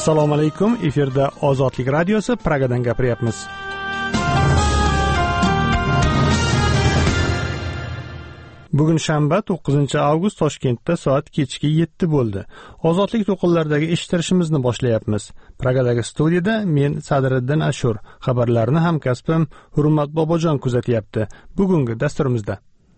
Assalomu alaykum. Efirda Ozodlik radiosi, Pragadan gapiryapmiz. Bugun shanba 9-avgust Toshkentda soat kechki 7 bo'ldi. Ozodlik to'qinlaridagi eshittirishimizni boshlayapmiz. Pragadagi studiyada men Sadriddin Ashur, xabarlarni hamkasbim Hurmat Bobojon kuzatyapti. Bugungi dasturimizda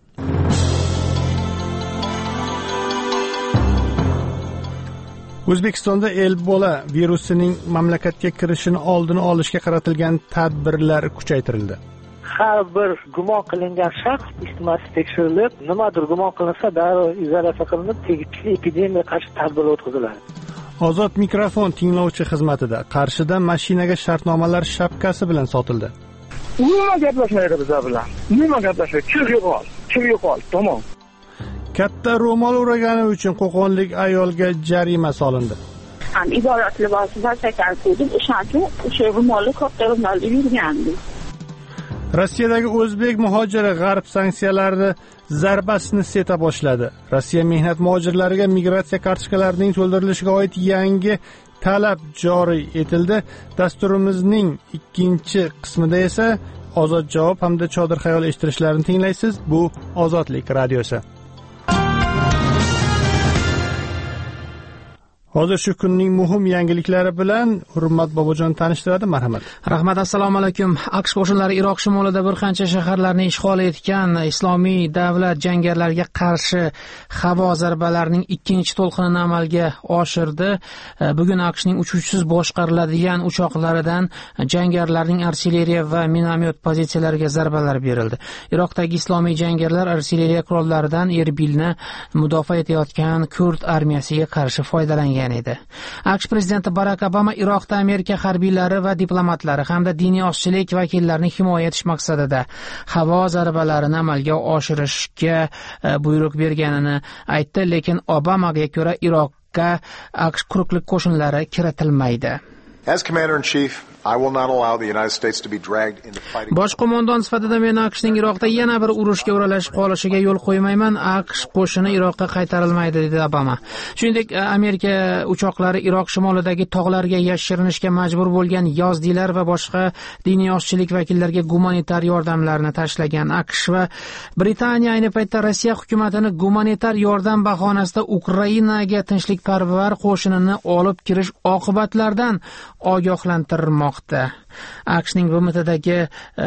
O'zbekistonda Ebola virusining mamlakatga kirishini oldini olishga qaratilgan tadbirlar kuchaytirildi. Har bir gumon qilingan shaxs isitmasi tekshirilib, nimadir gumon qilinsa darrov izolyatsiya qilinib, tegishli epidemiyaga qarshi tadbir o'tkaziladi. Ozod mikrofon tinglovchi xizmatida Qarshida mashinaga shartnomalar shapkasi bilan sotildi. Nima gaplashmaydi bizlar bilan? Nima gaplashmaydi? Kim yo'qol, tamom. Katta ro'mol o'ragani uchun qo'qonlik ayolga jarima solindi. Iborat libosida sakar ko'rdim, o'sha ro'molli katta ro'molli yurgandim. Rossiyadagi o'zbek muhojiri G'arb sanksiyalari zarbasini seta boshladi. Rossiya mehnat muhojirlariga migratsiya kartochkalarining to'ldirilishiga oid yangi talab joriy etildi. Dasturimizning ikkinchi qismida esa ozod javob hamda chodir xayol eshittirishlarini tinglaysiz. Bu Ozodlik radiosi. Hozir shu kunning muhim yangiliklari bilan Hurmat Bobojon tanishtiradi. Marhamat. Rahmat, assalomu alaykum. AQSh qo'shinlari Iroq shimolida bir qancha shaharlarni ishg'ol etgan Islomiy davlat jangarilariga qarshi havo zarbalarining ikkinchi to'lqinini amalga oshirdi. Bugun AQShning uchuvchisiz boshqariladigan uchoqlaridan jangarilarning artilleriya va minomyot pozitsiyalariga zarbalar berildi. Iroqdagi islomiy jangarilar artilleriya qurollaridan Erbilni mudofaa etayotgan kurd armiyasiga qarshi foydalangan edi. AQSh prezidenti Barak Obama Iroqda Amerika harbiylari va diplomatlari hamda diniy ozchilik vakillarini himoya etish maqsadida havo zarbalarini amalga oshirishga buyruq berganini aytdi, lekin Obamaga ko'ra Iroqqa AQSh quruqlik qo'shinlari kiritilmaydi. As Commander-in-Chief, I will not allow the United States to be dragged into fighting. Bosh qo'mondon sifatida men AQShning Iroqda yana bir urushga o'ralashib qolishiga yo'l qo'ymayman. AQSh qo'shini Iroqqa qaytarilmaydi, dedi Obama. Shuningdek, Amerika uchoqlari Iroq shimolidagi tog'larga yashirinishga majbur bo'lgan yozdiylar va boshqa diniy ozchilik vakillariga gumanitar yordamlarni tashlagan. AQSh va Britaniya ayni paytda Rossiya hukumatini gumanitar yordam bahonasida Ukrainaga tinchlikparvar qo'shinini olib kirish oqibatlaridan ogohlantirmoqda. AQShning BMTdagi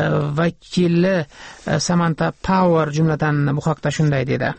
vakili Samantha Power jumladan bu haqda shunday dedi.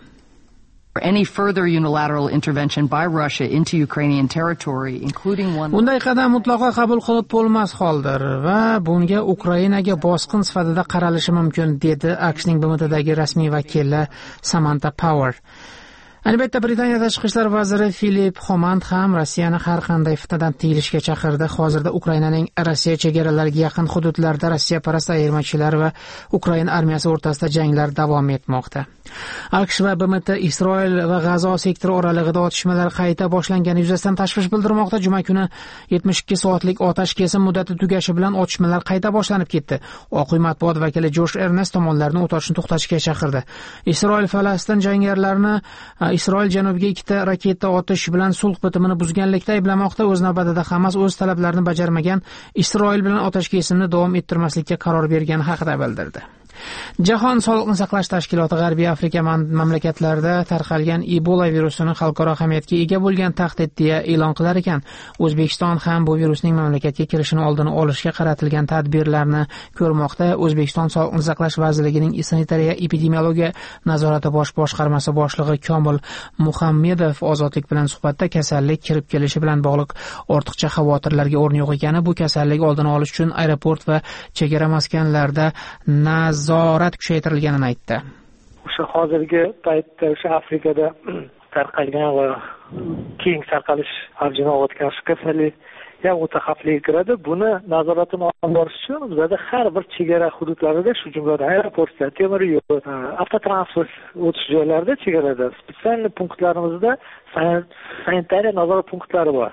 Any further unilateral intervention by Russia into Ukrainian territory, including one. Bunday qadam mutlaqo qabul qilib bo'lmas holdir va bunga Ukrainaga bosqin sifatida qaralishi mumkin, dedi AQShning BMTdagi rasmiy vakili Samantha Power. Albatta, Britaniya tashqi ishlar vaziri Filip Homand ham Rossiyani har qanday fitnadan tiyilishga chaqirdi. Hozirda Ukrainaning Rossiya chegaralariga yaqin hududlarda Rossiya parast ayirmachilar va Ukraina armiyasi o'rtasida janglar davom etmoqda. AQSh va BMT Isroil va G'azo sektori oralig'ida otishmalar qayta boshlangani yuzasidan tashvish bildirmoqda. Juma kuni 72 soatlik otash kesim muddati tugashi bilan otishmalar qayta boshlanib ketdi. Oq uy matbuot vakili Josh Ernest tomonlarni o't ochishni to'xtatishga chaqirdi. Isroil Falastin jangarilarini Isroil janubiga 2 raketa otish bilan sulh bitimini buzganlikda ayblamoqda. O'z navbatida Hamas o'z talablarini bajarmagan Isroil bilan otash kesimni davom ettirmaslikka qaror bergani haqida bildirdi. Jahon sog'liqni saqlash tashkiloti G'arbiy Afrika mamlakatlarida tarqalgan Ebola virusini xalqaro ahamiyatga ega bo'lgan tahdid deya e'lon qilar ekan. O'zbekiston ham bu virusning mamlakatga kirishini oldini olishga qaratilgan tadbirlarni ko'rmoqda. O'zbekiston Sog'liqni saqlash vazirligining sanitariya epidemiologiya nazorati bosh boshqarmasi boshlig'i Komil Muhammedov Ozodlik bilan suhbatda kasallik kirib kelishi bilan bog'liq ortiqcha xavotirlarga o'rin yo'q ekani, bu kasallik oldini olish uchun aeroport va chegara maskanlarida nazorat kuchaytirilganini aytdi. O'sha hozirgi paytda o'sha Afrikada tarqalgan va keng tarqalish avjini olayotgan shu kasallik ham o'ta xavfliga kiradi. Buni nazoratini olib borish uchun bizda har bir chegara hududlarida, shu jumladan aeroportda, temir yo'l, avtotransport o'tish joylarida, chegarada spesial punktlarimizda sanitariya nazorat punktlari bor.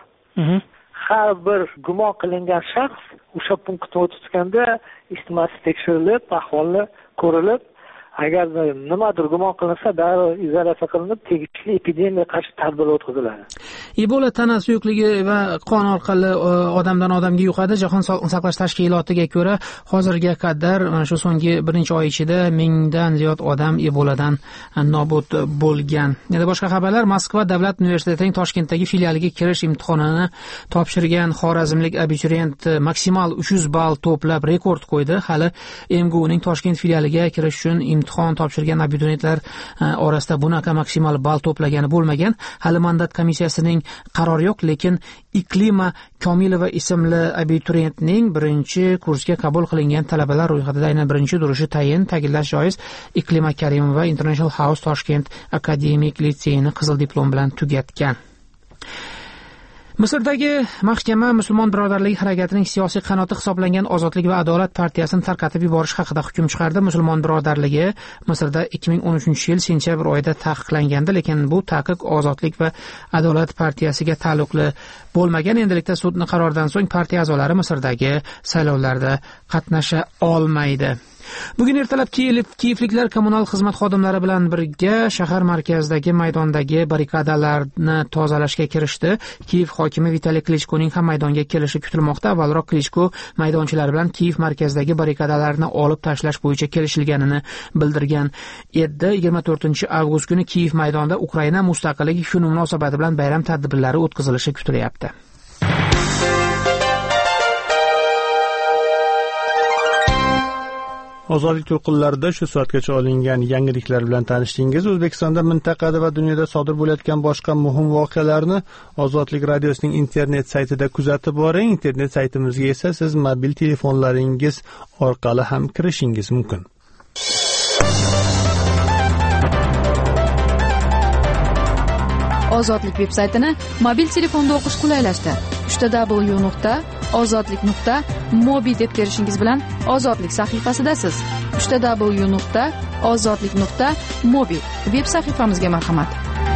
Har bir gumon qilingan shaxs o'sha punktga o'tganda isitmasi tekshirilib, ahvoli ko'rilib, agar nimadir gumon qilinsa darrov izolyatsiya qilinib tegishli epidemiyaga qarshi tadbir o'tkaziladi. Ebola tana suyuqligi va qon orqali odamdan odamga yuqadi. Jahon sog'liqni saqlash tashkilotiga ko'ra hozirga qadar shu so'nggi birinchi oy ichida 1000 dan ziyod odam Eboladan nobud bo'lgan. Yana boshqa xabarlar: Moskva davlat universitetining Toshkentdagi filialiga kirish imtihonini topshirgan xorazmlik abituriyent maksimal 300 ball to'plab rekord qo'ydi. Hali MGUning Toshkent filialiga kirish uchun imtihon topshirgan abituriyentlar orasida bunaqa maksimal ball to'plagani bo'lmagan. Hali mandat komissiyasining qarori yo'q, lekin Iklima Komilova ismli abituriyentning birinchi kursga qabul qilingan talabalar ro'yxatida aynan birinchi turishi tayin. Ta'kidlash joiz, Iklima Karimova International House Toshkent akademik litseyini qizil diplom bilan tugatgan. Misrdagi mahkama musulmon birodarligi harakatining siyosiy qanoti hisoblangan Ozodlik va adolat partiyasini tarqatib yuborish haqida hukm chiqardi. Musulmon birodarligi Misrda 2013-yil sentyabr oyida taqiqlangandi, lekin bu taqiq Ozodlik va adolat partiyasiga taalluqli bo'lmagan. Endilikda sudning qaroridan so'ng partiya a'zolari Misrdagi saylovlarda qatnasha olmaydi. Bugun ertalab kiyevliklar kommunal xizmat xodimlari bilan birga shahar markazidagi maydondagi barrikadalarni tozalashga kirishdi. Kiyev hokimi Vitaliy Klichkoning ham maydonga kelishi kutilmoqda. Avvalroq Klichko maydonchilar bilan Kiyev markazidagi barrikadalarni olib tashlash bo'yicha kelishilganini bildirgan edi. 24-avgust kuni Kiyev maydonida Ukraina mustaqilligi kuni munosabati bilan bayram tadbirlari o'tkazilishi kutilyapti. Ozodlik to'lqinlarida shu soatgacha olingan yangiliklar bilan tanishdingiz. O'zbekistonda, mintaqada va dunyoda sodir bo'layotgan boshqa muhim voqealarni Ozodlik radiosining internet saytida kuzatib boring. Internet saytimizga esa siz mobil telefonlaringiz orqali ham kirishingiz mumkin. Ozodlik veb-saytini mobil telefonda o'qish qulaylashdi. www.ozodlik.mobi deb terishingiz bilan Ozodlik sahifasidasiz. www.ozodlik.mobi veb sahifamizga marhamat.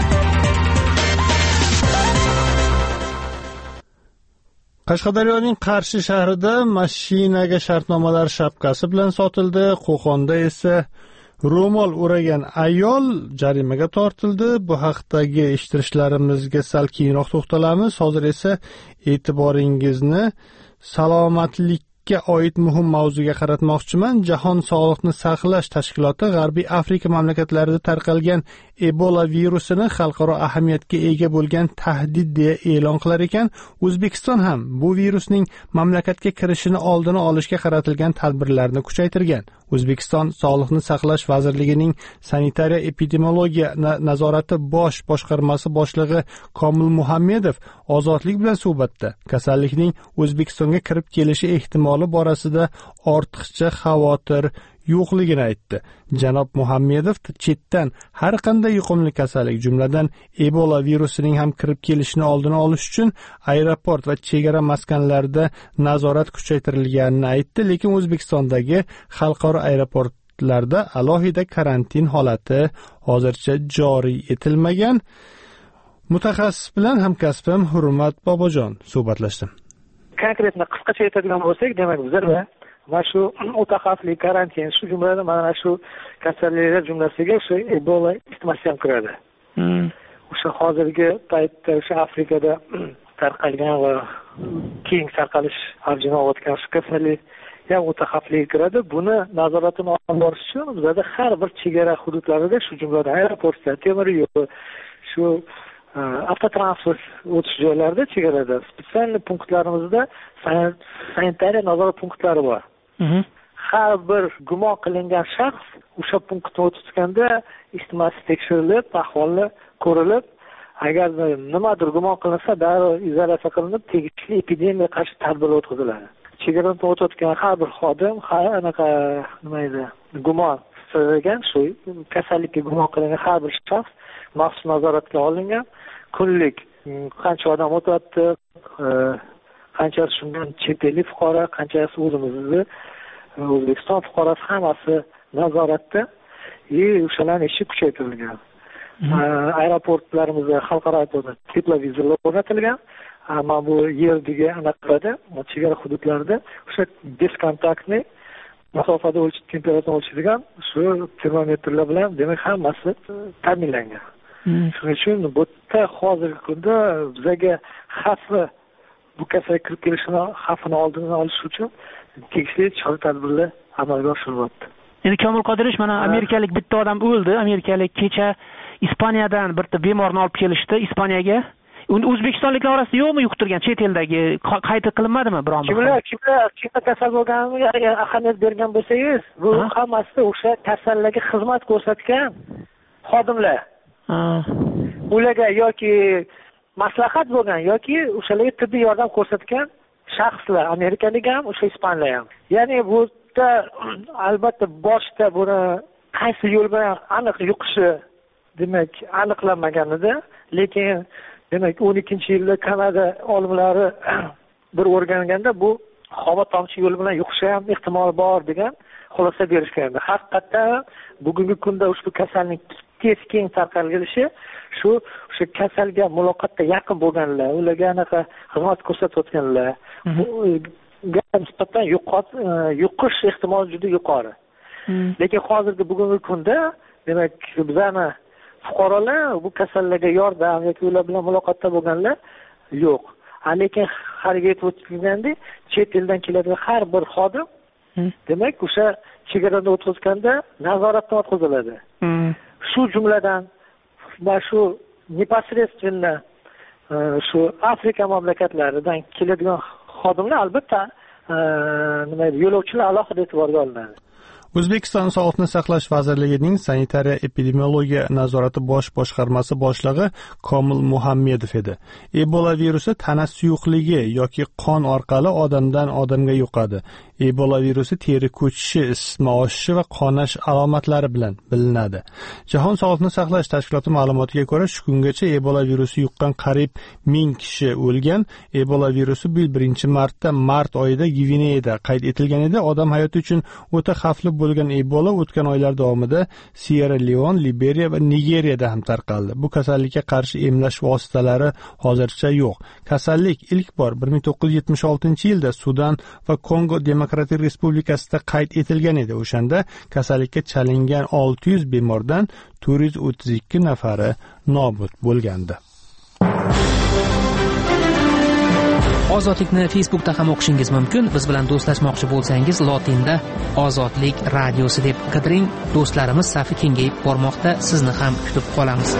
Qashqadaryoning Qarshi shahrida mashinaga shartnomalar shapkasi bilan sotildi. Qo'qonda esa ro'mol o'ragan ayol jarimaga tortildi. Bu haqdagi eshittirishlarimizga sal keyinroq to'xtalamiz. Hozir esa e'tiboringizni salomatlikka oid muhim mavzuga qaratmoqchiman. Jahon sog'liqni saqlash tashkiloti G'arbiy Afrika mamlakatlarida tarqalgan Ebola virusini xalqaro ahamiyatga ega bo'lgan tahdid deya e'lon qilar ekan. O'zbekiston ham bu virusning mamlakatga kirishini oldini olishga qaratilgan tadbirlarni kuchaytirgan. O'zbekiston Sog'liqni saqlash vazirligining sanitariya epidemiologiya nazorati bosh boshqarmasi boshlig'i Komil Muhammedov Ozodlik bilan suhbatda kasallikning O'zbekistonga kirib kelishi ehtimoli borasida ortiqcha xavotir yo'qligini aytdi. Janob Muhammedov chetdan har qanday yuqumli kasallik, jumladan Ebola virusining ham kirib kelishini oldini olish uchun aeroport va chegara maskanlarida nazorat kuchaytirilganini aytdi, lekin O'zbekistondagi xalqaro aeroportlarda alohida karantin holati hozircha joriy etilmagan. Mutaxassis bilan hamkasbim Hurmat Bobojon suhbatlashdim. Konkretni qisqacha aytadigan bo'lsak, demak bizlar va shu o'ta xavfli karantin, shu jumladan mana shu kasalliklar jumlasiga shu Ebola isitmasi ham kiradi. O'sha hozirgi paytda o'sha Afrikada tarqalgan va keng tarqalish avjini olayotgan shu kasallik ham o'ta xavfli kiradi. Buni nazoratini olib borish uchun bizda har bir chegara hududlarida, shu jumladan aeroportda, temir yo'l, shu avtotransport o'tish joylarida, chegarada spesial punktlarimizda sanitariya nazorat punktlari bor. Har bir gumon qilingan shaxs o'sha punktni o'tganda isitmasi tekshirilib, ahvoli ko'rilib, agar nimadir gumon qilinsa darrov izolyatsiya qilinib, tegishli epidemiyaga qarshi tadbir o'tkaziladi. Chegaradan o'tayotgan har bir xodim, anaqa nima edi, gumon qilingan, shu kasallikka gumon qilingan har bir shaxs maxsus nazoratga olingan. Kunlik qancha odam o'tyapti, qanchasi shundan chet ellik fuqaro, qanchasi o'zimizni O'zbekiston fuqarosi, hammasi nazoratda. O'shalarning ishi kuchaytirilgan. Aeroportlarimizda, xalqaro aeroportda teplovizorlar o'rnatilgan. Ammo bu yerdagi anaqada, chegara hududlarida o'sha beskontaktni masofada temperaturani o'lchaydigan shu termometrlar bilan demak hammasi ta'minlangan. Shuning uchun bu yerda hozirgi kunda bizga xavfi bu kasallik kirib kelishini xavfini oldini olish uchun tegishli chora-tadbirlar amalga oshirilyapti. Endi Komil Qodirovich, mana amerikalik bitta odam o'ldi. Amerikalik kecha Ispaniyadan bitta bemorni olib kelishdi Ispaniyaga. O'zbekistonliklar orasida yo'qmi yuqtirgan chet eldagi qayd qilinmadimi biron bir? Kimlar kasal bo'lganiga ahamiyat bergan bo'lsangiz, bu hammasi o'sha kasallarga xizmat ko'rsatgan xodimlar. Ularga yoki maslahat bo'lgan yoki o'shalarga tibbiy yordam ko'rsatgan shaxslar, amerikalik ham, o'sha ispanlar ham. Ya'ni bu yerda albatta boshda buni qaysi yo'l bilan aniq yuqishi demak aniqlanmagan edi, lekin demak 12-yilda Kanada olimlari bir o'rganganda bu havo tomchi yo'li bilan yuqishi ham ehtimol bor degan xulosa berishgan. Haqiqatdan bugungi kunda ushbu kasallik tez keng tarqalishi o'sha kasalga muloqotda yaqin bo'lganlar, ularga anaqa xizmat ko'rsatayotganlar nisbatan yuqish ehtimoli juda yuqori. Lekin hozirgi bugungi kunda demak bizani fuqarolar bu kasallarga yordam yoki ular bilan muloqotda bo'lganlar yo'q. Lekin haliga aytib o'tgandek, chet eldan keladigan har bir xodim demak o'sha chegaradan o'tkazganda nazoratdan o'tkaziladi. Shu jumladan va shu непосредственно shu Afrika mamlakatlaridan keladigan xodimlar albatta yo'lovchilar alohida e'tiborga olinadi. O'zbekiston Sog'liqni saqlash vazirligining sanitariya epidemiologiya nazorati bosh boshqarmasi boshlig'i Komil Muhammedov edi. Ebola virusi tana suyuqligi yoki qon orqali odamdan odamga yuqadi. Ebola virusi teri ko'chishi, isitma oshishi va qonash alomatlari bilan bilinadi. Jahon Sog'liqni saqlash tashkiloti ma'lumotiga ko'ra, shu kungacha Ebola virusi yuqqan qariyb 1000 kishi o'lgan. Ebola virusi 1-marta mart oyida Gvineyada qayd etilgan edi. Odam hayoti uchun o'ta xavfli bo'lgan Ebola o'tgan oylar davomida Sierra Leone, Liberiya va Nigeriyada ham tarqaldi. Bu kasallikka qarshi emlash vositalari hozircha yo'q. Kasallik ilk bor 1976-yilda Sudan va Kongo Demokratik Respublikasida qayd etilgan edi. O'shanda kasallikka chalingan 600 bemordan 432 nafari nobud bo'lgandi. Ozodlikni Facebookda ham o'qishingiz mumkin. Biz bilan do'stlashmoqchi bo'lsangiz, lotinda Ozodlik radiosi deb qidiring. Do'stlarimiz safi kengayib bormoqda. Sizni ham kutib qolamiz.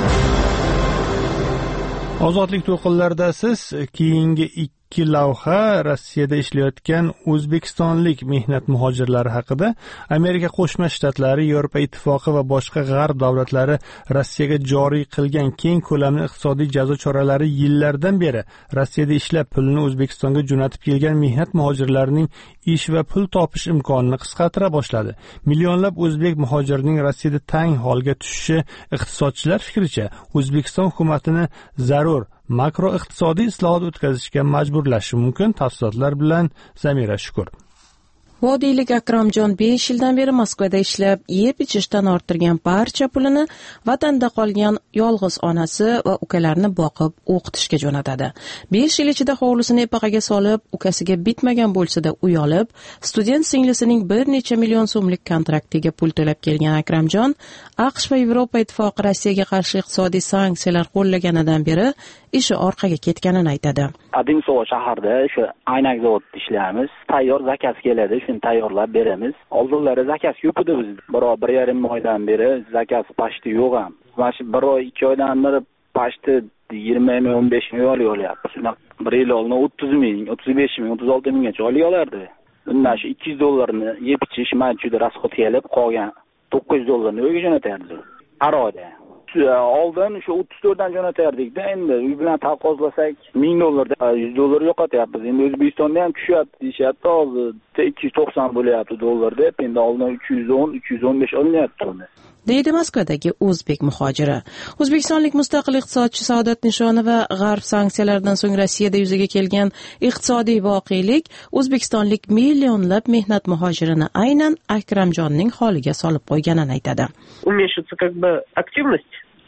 Ozodlik to'lqinlarida siz keyingi 2 lavha Rossiyada ishlayotgan o'zbekistonlik mehnat muhojirlari haqida. Amerika Qo'shma Shtatlari, Yevropa Ittifoqi va boshqa g'arb davlatlari Rossiyaga joriy qilgan keng ko'lamli iqtisodiy jazo choralari yillardan beri Rossiyada ishlab pulni O'zbekistonga jo'natib kelgan mehnat muhojirlarining ish va pul topish imkonini qisqartira boshladi. Millionlab o'zbek muhojirining Rossiyada tang holga tushishi iqtisodchilar fikricha O'zbekiston hukumatini zarur makro iqtisodiy islohot o'tkazishga majburlashi mumkin. Tafsilotlar bilan Zamira Shukur. Vodiylik Akramjon 5 yildan beri Moskvada ishlab, yeb-ichishdan orttirgan barcha pulini vatanda qolgan yolg'iz onasi va ukalarini boqib, o'qitishga jo'natadi. 5 yil ichida hovlisini epaqaga solib, ukasiga bitmagan bo'lsa-da uyalib, student singlisining bir necha million so'mlik kontraktiga pul to'lab kelgan Akramjon, AQSh va Yevropa Ittifoqi Rossiyaga qarshi iqtisodiy sanksiyalar qo'llaganidan beri ishi orqaga ketganini aytadi. Adinsovo shaharda shu aynak zavodida ishlaymiz. Tayyor zakaz keladi, shuni tayyorlab beramiz. Oldinlari zakaz yo'q edi biz. 1.5 oydan beri zakaz pashti yo'q ham. Mana shu 1 oy 2 oydan beri pashti 20 ming, 15 ming olyapti. Shuna bir yil oldin 30 ming, 35 ming, 36 minggacha olyapti. Bundan shu $200 yeb ichish majjuda rasxod kelib qolgan $900 uyga jo'natardi. Aroda. Oldin shu 34 dan jo'natardik-da, endi uy bilan taqqoslasak $1000 $100 yo'qotyapmiz. Endi O'zbekistonda ham tushyapti, deyapti, hozir 290 bo'lyapti dollar deb, endi oldin 310, 315 olinyapti uni. Deydi Moskvadagi o'zbek muhojiri. O'zbekistonlik mustaqil iqtisodchi Saodat Nishoni va g'arb sanksiyalaridan so'ng Rossiyada yuzaga kelgan iqtisodiy voqelik o'zbekistonlik millionlab mehnat muhojirini aynan Akramjonning holiga solib qo'yganini aytadi. Уменьшится активность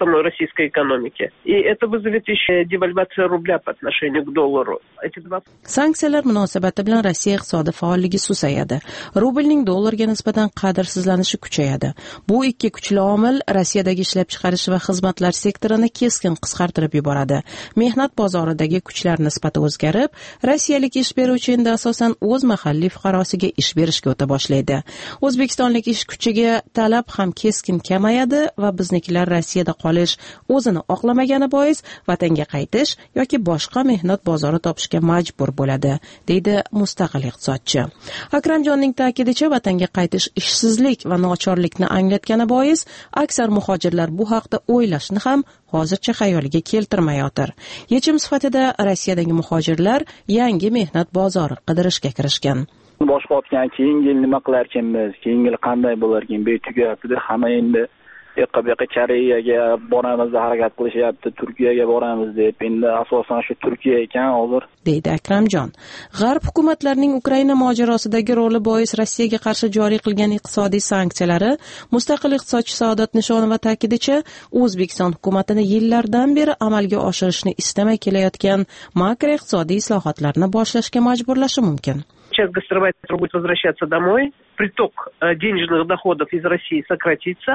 самой российской экономике. И это вызовет еще девальвацию рубля по отношению к доллару. Sanksiyalar munosabati bilan Rossiya iqtisodi faolligi susayadi. Rublning dollarga nisbatan qadrsizlanishi kuchayadi. Bu ikki kuchli omil Rossiyadagi ishlab chiqarish va xizmatlar sektorini keskin qisqartirib yuboradi. Mehnat bozoridagi kuchlar nisbati o'zgarib, rossiyalik ish beruvchi endi asosan o'z mahalliy fuqarosiga ish berishga o'ta boshlaydi. O'zbekistonlik ish kuchiga talab ham keskin kamayadi va biznikilar Rossiyada qolish o'zini oqlamagani bois vatanga qaytish yoki boshqa mehnat bozori topishga majbur bo'ladi, deydi mustaqil iqtisodchi. Akramjonning ta'kidicha, vatanga qaytish ishsizlik va nochorlikni anglatgani bois aksar muhojirlar bu haqda o'ylashni ham hozircha xayoliga keltirmayotir. Yechim sifatida Rossiyadagi muhojirlar yangi mehnat bozori qidirishga kirishgan. Boshqa o'tgan keyingi yil nima qilarkanmiz, keyingi yil qanday bo'larkan, betugayapti. Hamma endi yoqqa Koreyaga boramiz deb harakat qilishyapti, Turkiyaga boramiz deb. Endi asosan shu Turkiya ekan hozir, deydi Akramjon. G'arb hukumatlarining Ukraina mojarosidagi roli bois Rossiyaga qarshi joriy qilgan iqtisodiy sanksiyalari mustaqil iqtisodchi Saodat Nishonova ta'kidicha, O'zbekiston hukumatini yillardan beri amalga oshirishni istamay kelayotgan makroiqtisodiy islohotlarni boshlashga majburlashi mumkin. Сейчас гастарбайтер будет возвращаться домой, приток денежных доходов из России сократится.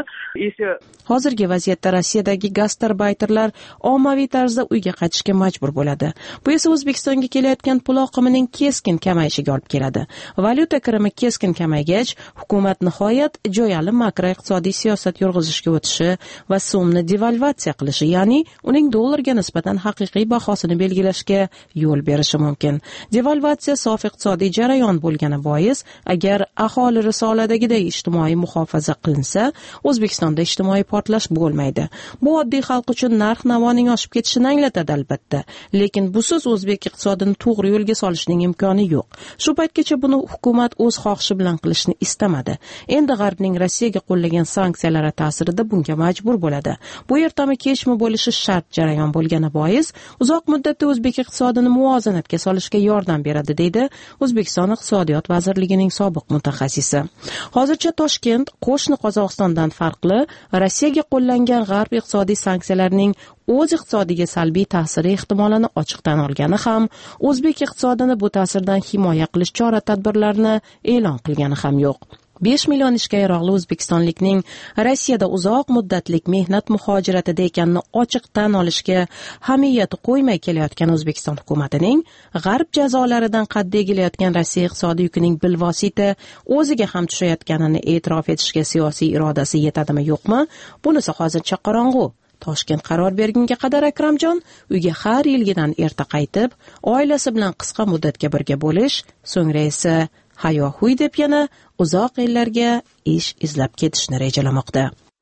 Hozirgi vaziyatda Rossiyadagi gastarbayterlar ommaviy tarzda uyga qaytishga majbur bo'ladi. Bu esa O'zbekistonga kelayotgan pul oqimining keskin kamayishiga olib keladi. Valyuta kirimi keskin kamaygach, hukumat nihoyat jo'yali makroiqtisodiy siyosat yurg'izishga o'tishi va so'mni devalvatsiya qilishi, ya'ni uning dollarga nisbatan haqiqiy bahosini belgilashga yo'l berishi mumkin. Devalvatsiya sof iqtisodiy jarayon bo'lgani bois, agar aholi risoladagiday ijtimoiy muhofaza qilinsa, O'zbekistonda ijtimoiy portlash bo'lmaydi. Bu oddiy xalq uchun narx-navoning oshib ketishini anglatadi albatta, lekin busiz o'zbek iqtisodini to'g'ri yo'lga solishning imkoni yo'q. Shu paytgacha buni hukumat o'z xohishi bilan qilishni istamadi. Endi G'arbning Rossiyaga qo'llagan sanksiyalari ta'sirida bunga majbur bo'ladi. Bu ertami kechmi bo'lishi shart jarayon bo'lgani bois, uzoq muddatda o'zbek iqtisodini muvozanatga solishga yordam beradi, deydi O'zbekiston Iqtisodiyot vazirligining sobiq mutaxassisi. Hozircha Toshkent qo'shni Qozog'istondan farqli Rossiyaga qo'llangan G'arb iqtisodiy sanksiyalarining o'z iqtisodiga salbiy ta'siri ehtimolini ochiqdan olgani ham, o'zbek iqtisodini bu ta'sirdan himoya qilish chora-tadbirlarini e'lon qilgani ham yo'q. 5 million ishga yaroqli o'zbekistonlikning Rossiyada uzoq muddatlik mehnat muhojiratida ekanini ochiq tan olishga hamiyati qo'ymay kelayotgan O'zbekiston hukumatining G'arb jazolaridan qat'iy egilayotgan Rossiya iqtisodiy yukining bilvosita o'ziga ham tushayotganini e'tirof etishga siyosiy irodasi yetadimi yo'qmi? Bunisi hozircha qorong'u. Toshkent qaror bergunga qadar Akramjon uyga har yilgidan erta qaytib, oilasi bilan qisqa muddatga birga bo'lish, so'ngra esa hayo-huy deb yana uzoq yillarga ish izlab ketishni rejalamoqda.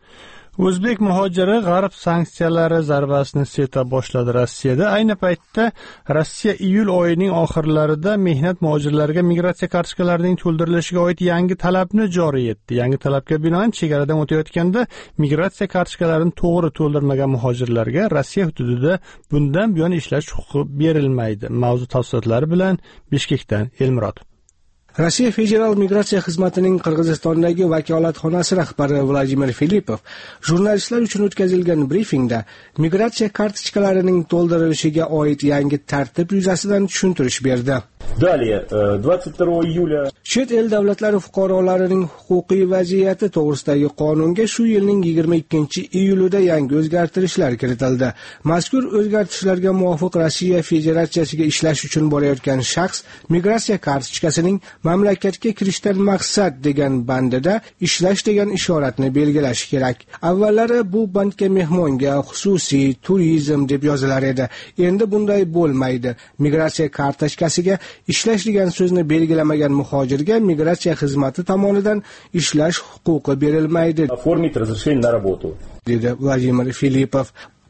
O'zbek muhojiri G'arb sanksiyalari zarbasini seta boshladi Rossiyada. Ayni paytda Rossiya iyul oyining oxirlarida mehnat muhojirlariga migratsiya kartochkalarining to'ldirilishiga oid yangi talabni joriy etdi. Yangi talabga binoan chegaradan o'tayotganda migratsiya kartochkalarini to'g'ri to'ldirmagan muhojirlarga Rossiya hududida bundan buyon ishlash huquqi berilmaydi. Mavzu tafsilotlari bilan Bishkekdan Elmurod. Rossiya Federal migratsiya xizmatining Qirg'izistondagi vakolatxonasi rahbari Vladimir Filipov jurnalistlar uchun o'tkazilgan brifingda migratsiya kartochkalarining to'ldirilishiga oid yangi tartib yuzasidan tushuntirish berdi. Далее, 22 июля Chet el davlatlari fuqarolarining huquqiy vaziyati to'g'risidagi qonunga shu yilning 22-iyulida yangi o'zgartirishlar kiritildi. Mazkur o'zgartirishlarga muvofiq Rossiya Federatsiyasiga ishlash uchun borayotgan shaxs migratsiya kartochkasining mamlakatga kirishdan maqsad degan bandida ishlash degan ishoratni belgilashi kerak. Avvallari bu bandga mehmonga xususiy turizm deb yozilar edi. Endi bunday bo'lmaydi. Migratsiya kartochkasiga ishlash degan so'zni belgilamagan muhojirga migratsiya xizmati tomonidan ishlash huquqi berilmaydi, оформить разрешение на работу. dedi Vladimir Filipov.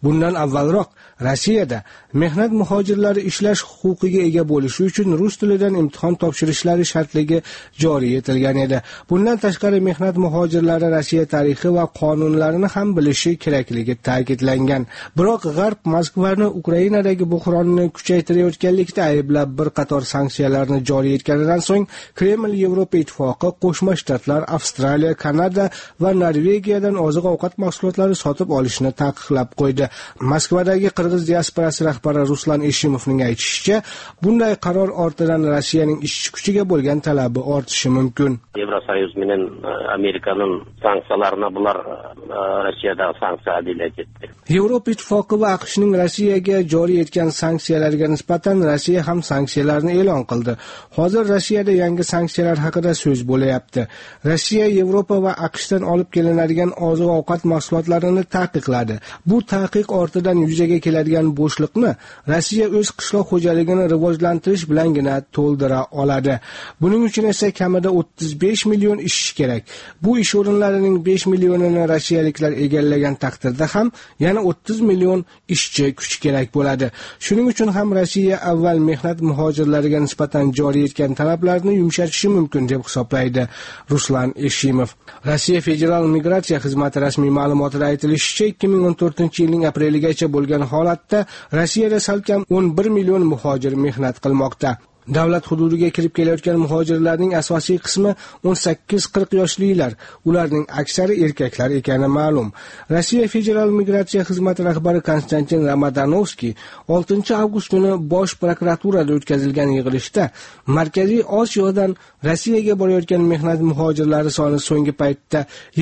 Bundan avvalroq Rossiyada mehnat muhojirlari ishlash huquqiga ega bo'lishi uchun rus tilidan imtihon topshirishlari shartligi joriy etilgan edi. Bundan tashqari mehnat muhojirlari Rossiya tarixi va qonunlarini ham bilishi kerakligi ta'kidlangan. Biroq G'arb Moskvani Ukrainadagi buhronni kuchaytirayotganlikda ayblab bir qator sanksiyalarni joriy etganidan so'ng Kreml Yevropa Ittifoqi, Qo'shma Shtatlar, Avstraliya, Kanada va Norvegiyadan oziq-ovqat mahsulotlari sotib olishni taqiqlab qo'ydi. Moskvadagi qirg'iz diasporasi rahbari Ruslan Eshimovning aytishicha, bunday qaror ortidan Rossiyaning ishchi kuchiga bo'lgan talabi ortishi mumkin. Yevrosoyuz bilan Amerikaning sanksiyalarini bular Rossiyada sanksiya adilak etdi. Yevropa Ittifoqi va AQShning Rossiyaga joriy etgan sanksiyalarga nisbatan Rossiya ham sanksiyalarni e'lon qildi. Hozir Rossiyada yangi sanksiyalar haqida so'z bo'layapti. Rossiya Yevropa va AQShdan olib kelinadigan oziq-ovqat mahsulotlarini taqiqladi. Bu taqiq ortidan yuzaga keladigan bo'shliqni Rossiya o'z qishloq xo'jaligini rivojlantirish bilangina to'ldira oladi. Buning uchun esa kamida 35 million ishchi kerak. Bu ish o'rinlarining 5 millionini rossiyaliklar egallagan taqdirda ham yana 30 million ishchi kuch kerak bo'ladi. Shuning uchun ham Rossiya avval mehnat muhojirlariga nisbatan joriy etgan talablarni yumshatishi mumkin deb hisoblaydi Ruslan Eshimov. Rossiya Federal migratsiya xizmati rasmiy ma'lumotida aytilishicha, 2014-yilning apreligacha bo'lgan holatda Rossiyada salkam 11 million muhojir mehnat qilmoqda. Davlat hududiga kirib kelayotgan muhojirlarning asosiy qismi 18-40 yoshlilar, ularning aksari erkaklar ekani ma'lum. Rossiya Federal migratsiya xizmati rahbari Konstantin Ramadanovskiy 6 avgust kuni Bosh prokuraturada o'tkazilgan yig'ilishda Markaziy Osiyodan Rossiyaga borayotgan mehnat muhojirlari soni so'nggi paytda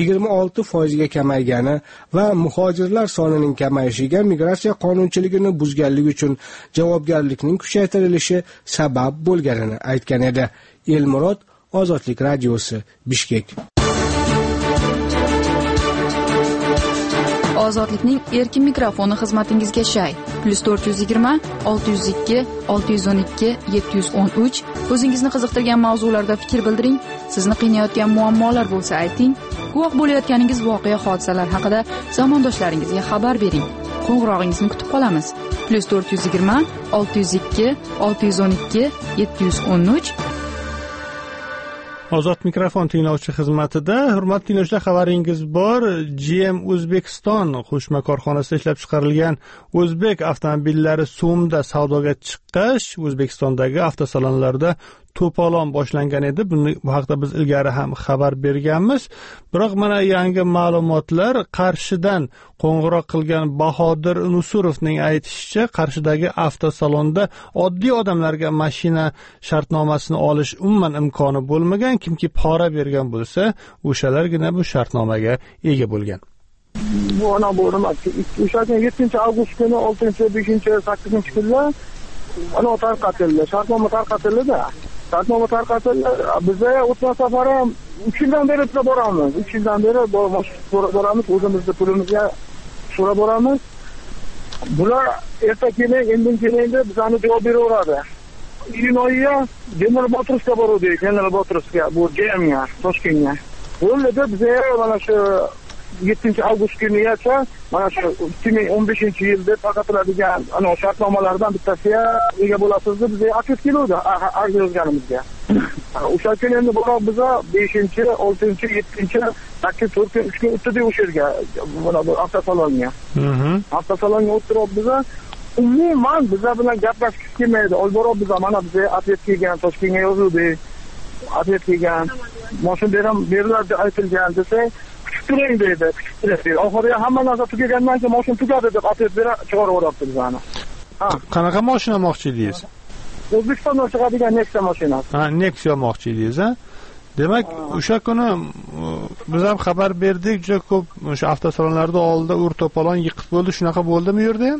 26% ga kamaygani va muhojirlar sonining kamayishiga migratsiya qonunchiligini buzganlik uchun javobgarlikning kuchaytirilishi sabab bo'lganini aytgan edi. Elmurod, Ozodlik radiosi, Bishkek. Ozodlikning erkin mikrofoni xizmatingizga shay. +420 602 612 713. O'zingizni qiziqtirgan mavzularda fikr bildiring. Sizni qiynayotgan muammolar bo'lsa ayting. Guvoh bo'layotganingiz voqea hodisalar haqida zamondoshlaringizga xabar bering. Qo'ng'irog'ingizni kutib qolamiz. +420 602 612 713. Ozod mikrofon tinglovchi xizmatida hurmatli tinglovchilar, xabaringiz bor. GM O'zbekiston qo'shma korxonasida ishlab chiqarilgan o'zbek avtomobillari so'mda savdoga chiqqach, O'zbekistondagi avtosalonlarda to'polon boshlangan edi. Bu haqda biz ilgari ham xabar berganmiz. Biroq mana yangi ma'lumotlar. Qarshidan qo'ng'iroq qilgan Bahodir Nusurovning aytishicha, Qarshidagi avtosalonda oddiy odamlarga mashina shartnomasini olish umuman imkoni bo'lmagan. Kimki pora bergan bo'lsa, o'shalargina bu shartnomaga ega bo'lgan. Bu ana bu nima? O'sha 7 avgust kuni 6, 5, 8 kunlar ana tarqatildi. Shartnoma tarqatildi-da. Shartnoma tarqatildi. Bizga o'tgan safar ham 3 yildan beri boramiz. 3 yildan beri boramiz, o'zimizning pulimizga so'rab boramiz. Bular erta keling, indin keling deb bizani javob beraveradi. Iyun oyida General Motors-ga bordik, General Motors-ga, bu GM'ga, Toshkentga. Bo'ldi bizga mana shu 7 avgust kunigacha mana shu 2015-yilda tarqatiladigan ana shartnomalardan bittasiga ega bo'lasiz deb bizga aktiv keldi, arz yozganimizga. O'sha kuni endi biroq biz 5, 6, 7, 8, 4, 3 kun o'tdi o'sha yerga, mana bu avtosalonga. Avtosalonga o'tirib biz umuman bizlar bilan gaplashib kelmaydi. Olborib biz mana bizga atlet kelgan, Toshkentga yozildi. Atlet kelgan, mashina beriladi deb aytilgan desa, kutib turing deydi. Oxiriga hamma narsa tugagandan keyin mashina tugadi deb atlet berib chiqarib yuboribdi bizani. Qanaqa mashina olmoqchi edingiz? O'zbekistondan chiqadigan Nexia mashinasi. Nexia olmoqchi edingiz, ha? Demak, o'sha kuni biz ham xabar berdik, juda ko'p o'sha avtosalonlarda oldida ur-to'polon yiqib bo'ldi. Shunaqa bo'ldimi u yerda ham?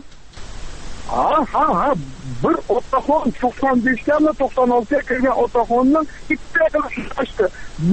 Ha, bir otaxon 95gami 96ga kirgan otaxonni bitta qilib ochdi.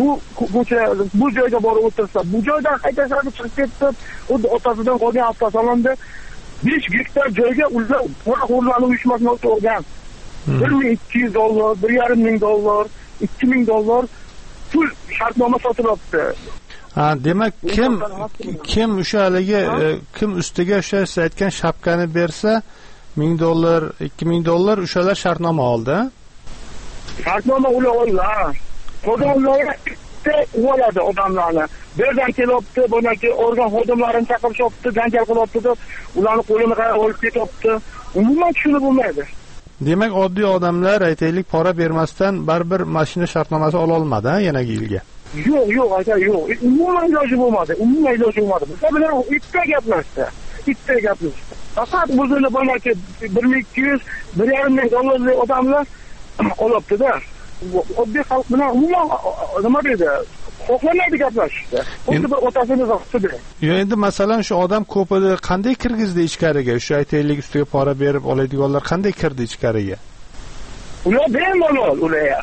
Bu joyga borib o'tirsa, bu joydan haydashadi chiqib ketdi. Xuddi otasidan qolgan avtosalonda 5 gektar joyga ular qo'rg'onlarning uyushmasini o'tirgan. $1,200, $1,500, $2,000 pul shartnoma sotilibdi. Demak kim o'sha haligi kim ustiga o'sha siz aytgan shapkani bersa $1000, $2000 o'shalar shartnoma oldi. Shartnoma ular oldi. Odamlarga oladi odamlarni. Birdan kelibdi, bunaki organ xodimlarini chaqirishyapti, janjal qilyapti deb ularni qo'lini olib ketyapti. Umuman tushunib bo'lmaydi. Demak, oddiy odamlar aytaylik pora bermasdan baribir mashina shartnomasi ola olmadi, yanagi yilga. Yo'q, aka, yo'q. Umuman iloji bo'lmadi. Bizlar bilan bitta gaplashdi. Faqat o'zini bunaki 1200, $1,500 odamlar olibdi-da. Oddiy xalq bilan umuman nima deydi? Xohlamaydi gaplashishni. Xuddi bir otasini zoqsidi. Endi masalan shu odam ko'p edi, qanday kirgizdi ichkariga? Shu aytaylik ustiga pora berib oladiganlar qanday kirdi ichkariga? Ular bemalol.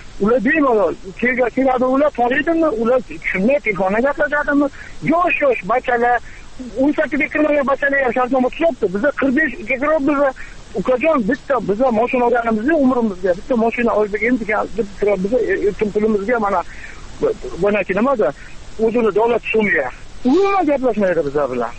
Keladi ular qaraydi-mi? Ular shunday telefonni gaplashadimi? Yosh bachalar 18 ga kirmagan bachalar ham shartnoma tuzibdi. Biza 45 ga kirib biza ukajon biza mashina olganimizda umrimizga bitta mashina oldik endi deb turib biza yurtim pulimizga mana bunaki nimada o'zini davlat so'miga. Umuman gaplashmaydi biza bilan.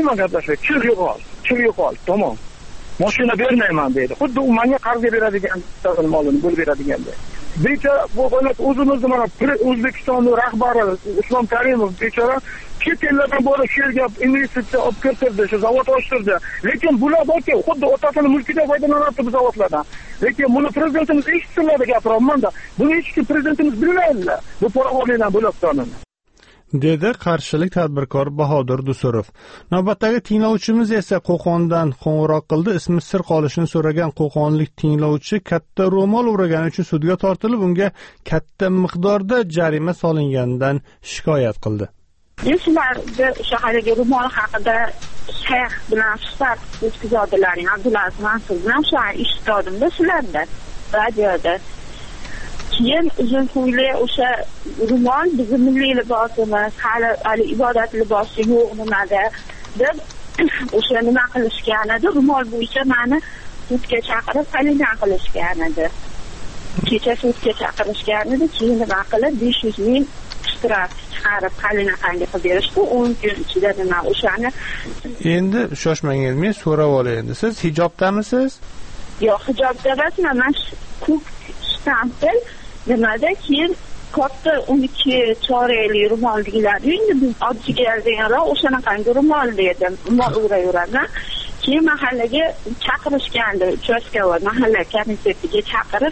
Chir yo'qol. Tamom. Mashina bermayman deydi. Xuddi u menga qarzga beradigan molini bo'lib beradigandek. Bechora bu holat o'zimizni mana O'zbekistonning rahbari Islom Karimov bechora chet ellardan borib shu yerga investitsiya olib kirtirdi, shu zavod ochtirdi. Lekin bular borki, xuddi otasini mulkida foydalanyapti bu zavodlardan. Lekin buni prezidentimiz eshitsinlar deb gapiryapman-da. Buni hech kim prezidentimiz bilmaydilar. Bu poraxo'rlikdan bo'lib dedi qarshilik tadbirkor Bahodir Dusurov. Navbatdagi tinglovchimiz esa Qo'qondan qo'ng'iroq qildi. Ismi sir qolishini so'ragan qo'qonlik tinglovchi katta ro'mol o'ragani uchun sudga tortilib, unga katta miqdorda jarima solinganidan shikoyat qildi. Sizlarga o'sha haligi ro'mol haqida shayx bilan suhbat o'tkazadilaring, Abdulaziz Mansur bilan shu eshitdim-da sizlarda radioda. Keyin uzun ko'ylak o'sha ro'mol bizning milliy libosimiz, hali ibodat libosi yo'q nimada deb o'sha nima qilishgan edi, ro'mol bo'yicha meni sudga chaqirib qalina qilishgan edi. Kecha sudga chaqirishgan edi, keyin nima qilib 500 ming shtraf chiqarib qalina qilib berishdi. 10 kun ichida nima o'shani. Endi shoshmangiz, men so'rab olay endi. Siz hijobdamisiz? Yo'q, hijobda emasman. Men ko'k shtampel nimada keyin katta 12 chorakli ro'mol deyiladi. Endi biz oddiy yozganlar o'shanaqangi ro'mol dedim. Ro'mol o'rayveradi. Keyin mahallaga chaqirishgandi, uchastkavoy mahalla komissiyasiga chaqirib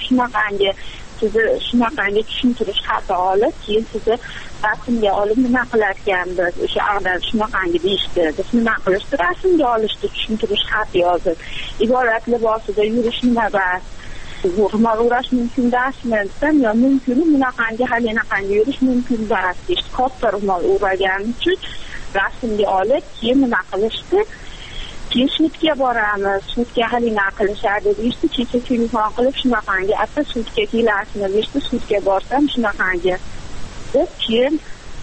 shunaqangi tushuntirish xati olib, keyin sizni rasmga olib nima qilarkanmiz, o'sha ag'dar shunaqangi deyishdi. Biz nima qilishdi? Rasmga olishdi, tushuntirish xati yozib. Iborat libosida yurish nima bas? Ro'mol o'rash mumkin dasmi? Yo mumkin, bunaqangi halinaqangi yurish mumkin bas deyishdi. Katta ro'mol o'ragani uchun rasmga olib, keyin nima qilishdi? Keyin sudga boramiz, sudga halina qilishadi deyishdi. Kecha telefon qilib shunaqangi, ata sudga kelasizmi deyishdi. Sudga borsam shunaqangi deb keyin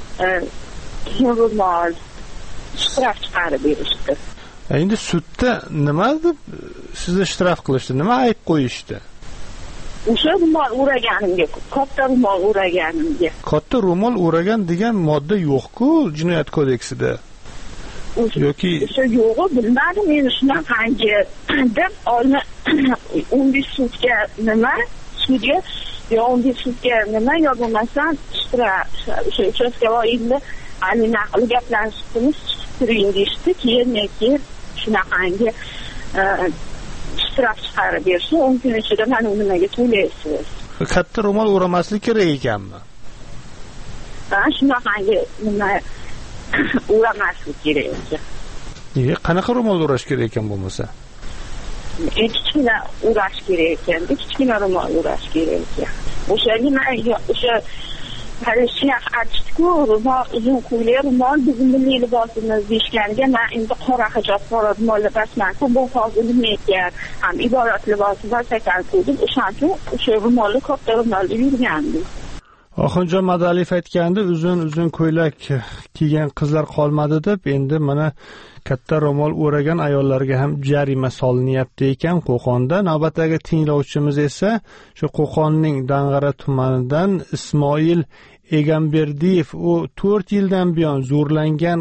ro'mol shtraf chiqarib berishdi. Endi sudda nima deb sizni shtraf qilishdi? Nima ayb qo'yishdi? O'sha ro'mol o'raganimga, katta ro'mol o'raganimga. Katta ro'mol o'ragan degan modda yo'q-ku Jinoyat kodeksida. Yoki o'sha yo'g'i bilmadim, men shunaqangi deb 11 sudga nima? Sudga yo 11 sudga nima yo bo'lmasam o'sha uchastkavoyni alina qilib gaplashdimiz, turing deyishdi. Keyin shunaqangi shtraf chiqarib berishdi. 10 kun ichida mana nimaga to'laysiz. Katta ro'mol o'ramaslik kerak ekanmi? Shunaqangi nima o'ramaslik kerak ekan. Qanaqa ro'mol o'rash kerak ekan bo'lmasa? Kichkina o'rash kerak ekan. Kichkina ro'mol o'rash kerak ekan. O'sha nima o'sha hali shayx aytdi-ku, ro'mol uzun ko'ylak ro'mol bizning milliy libosimiz deyishganiga men endi qora hijob qora ro'mol libosman-ku, bu hozir nima ekan? Ham iborat libosi bor ekan deb o'sha ro'molni katta ro'molda yurgandim. Oxunjon Madaliyev aytgandi, uzun ko'ylak kiygan qizlar qolmadi deb, endi mana katta ro'mol o'ragan ayollarga ham jarima solinyapti ekan Qo'qonda. Navbatdagi tinglovchimiz esa shu Qo'qonning Dang'ara tumanidan Ismoil Egamberdiyev u 4 yildan buyon zo'rlangan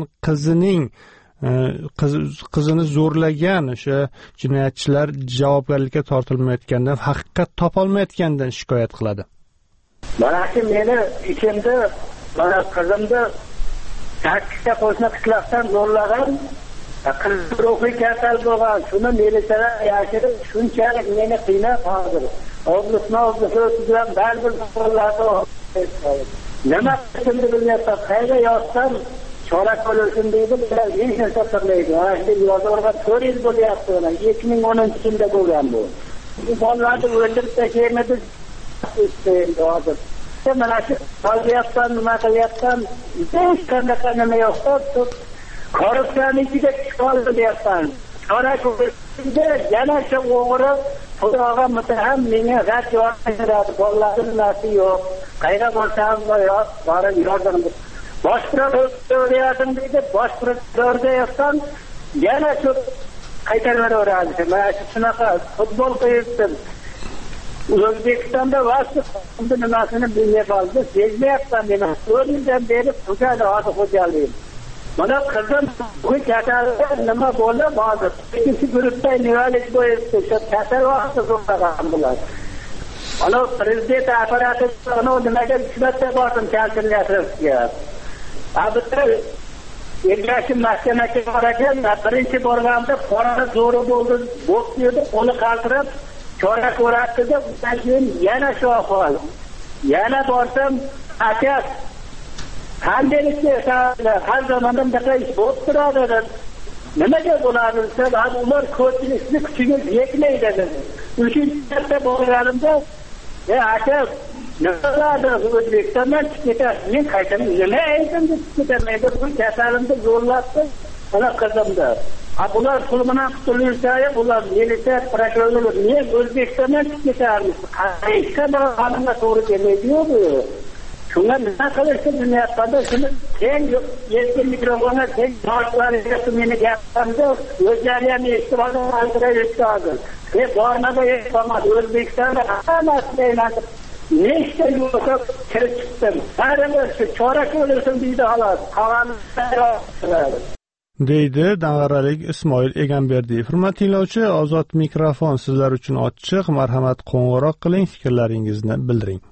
qizini zo'rlagan o'sha jinoyatchilar javobgarlikka tortilmayotgandan, haqiqat topolmayotgandan shikoyat qiladi. Mana shu meni ichimda mana qizimni 8ta qo'shni qishloqdan zo'rlagan, qiz ruhiy kasal bo'lgan, shuni militsiyalar yashirib shunchalik meni qiynab hozir. Oblastdan baribir zo'rladi. Nima qilishimni bilmayapman. Qayga yotsam chorak bo'lsin deydi, hech narsa qilmaydi. Ashli yozorga 4 yil bo'lyapti. 2010-yilda bo'lgan bu. Bu bolalarni o'ldirib tashlaymadi. Hozir mana shu qolyapsan, nima qilyapsan, hech qanaqa nima yo'q. Korrupsiyaning ichiga chiqib deyapman. Chorak bo'lsinda yana shu o'g'ri Xudoga muttaham menga g'at javob beradi. Bolalarning nasi yo'q. Qayga bo'lsam yo'q, borib yordam bosh prokuroriyatdan deydi, bosh prokurorga yo'qsan yana shu qaytaraveradi. Mana shunaqa futbol qo'yibdim. O'zbekistonda vaqti nimasini bilmay qoldi. Sezmayapman men. 4 yildan beri xo'jalik hozir xo'jalik. Mana qizim bu kasalda nima bo'ldi hozir? Ikkinchi guruhda nimalar bo'yibdi. Shu kasal vaqti zo'rlagan bular. Ana prezident apparati nimaga ishlatsa bordim kanslerga. Albatta Ergashin mahkamaga borgan, birinchi borganda qora zo'ri bo'ldi, bo'qdi, qo'li qaltirab chora ko'ratdi-da, undan keyin yana shu ahvol. Yana borsam, aka qanday har zamonda bunaqa ish bo'lib turadi. Nimaga bo'ladi desa, ular ko'pchilikni kuchiga yetmaydi dedi. Uchinchi borganimda, aka nima O'zbekistondan ketadi. Men qaytaman, nima aytdim deb ketamaydi. Bu kasalimni zo'rlabdi, ana qizimda. Bular pul bilan qutulursa, bular militsiya prokurorlar men O'zbekistondan ketarmiz. Hech qanday qonunga to'g'ri kelmaydi-ku. Shunga nima qilishni bilmayapman-da, shuni keng yetgan mikrofonga keng boshqalarga meni gapimni o'zlari ham eshitib olib, albatta eshitadi. Bormada eshitolmadi. O'zbekistonda hammasini aylanib nechta yo'lga kirib chiqdim. Baribir shu chorak o'lsin deydi xolos. Qolganini deydi Dang'aralik Ismoil Egamberdiyev. Hurmatli tinglovchi, ozod mikrofon sizlar uchun ochiq. Marhamat, qo'ng'iroq qiling, fikrlaringizni bildiring.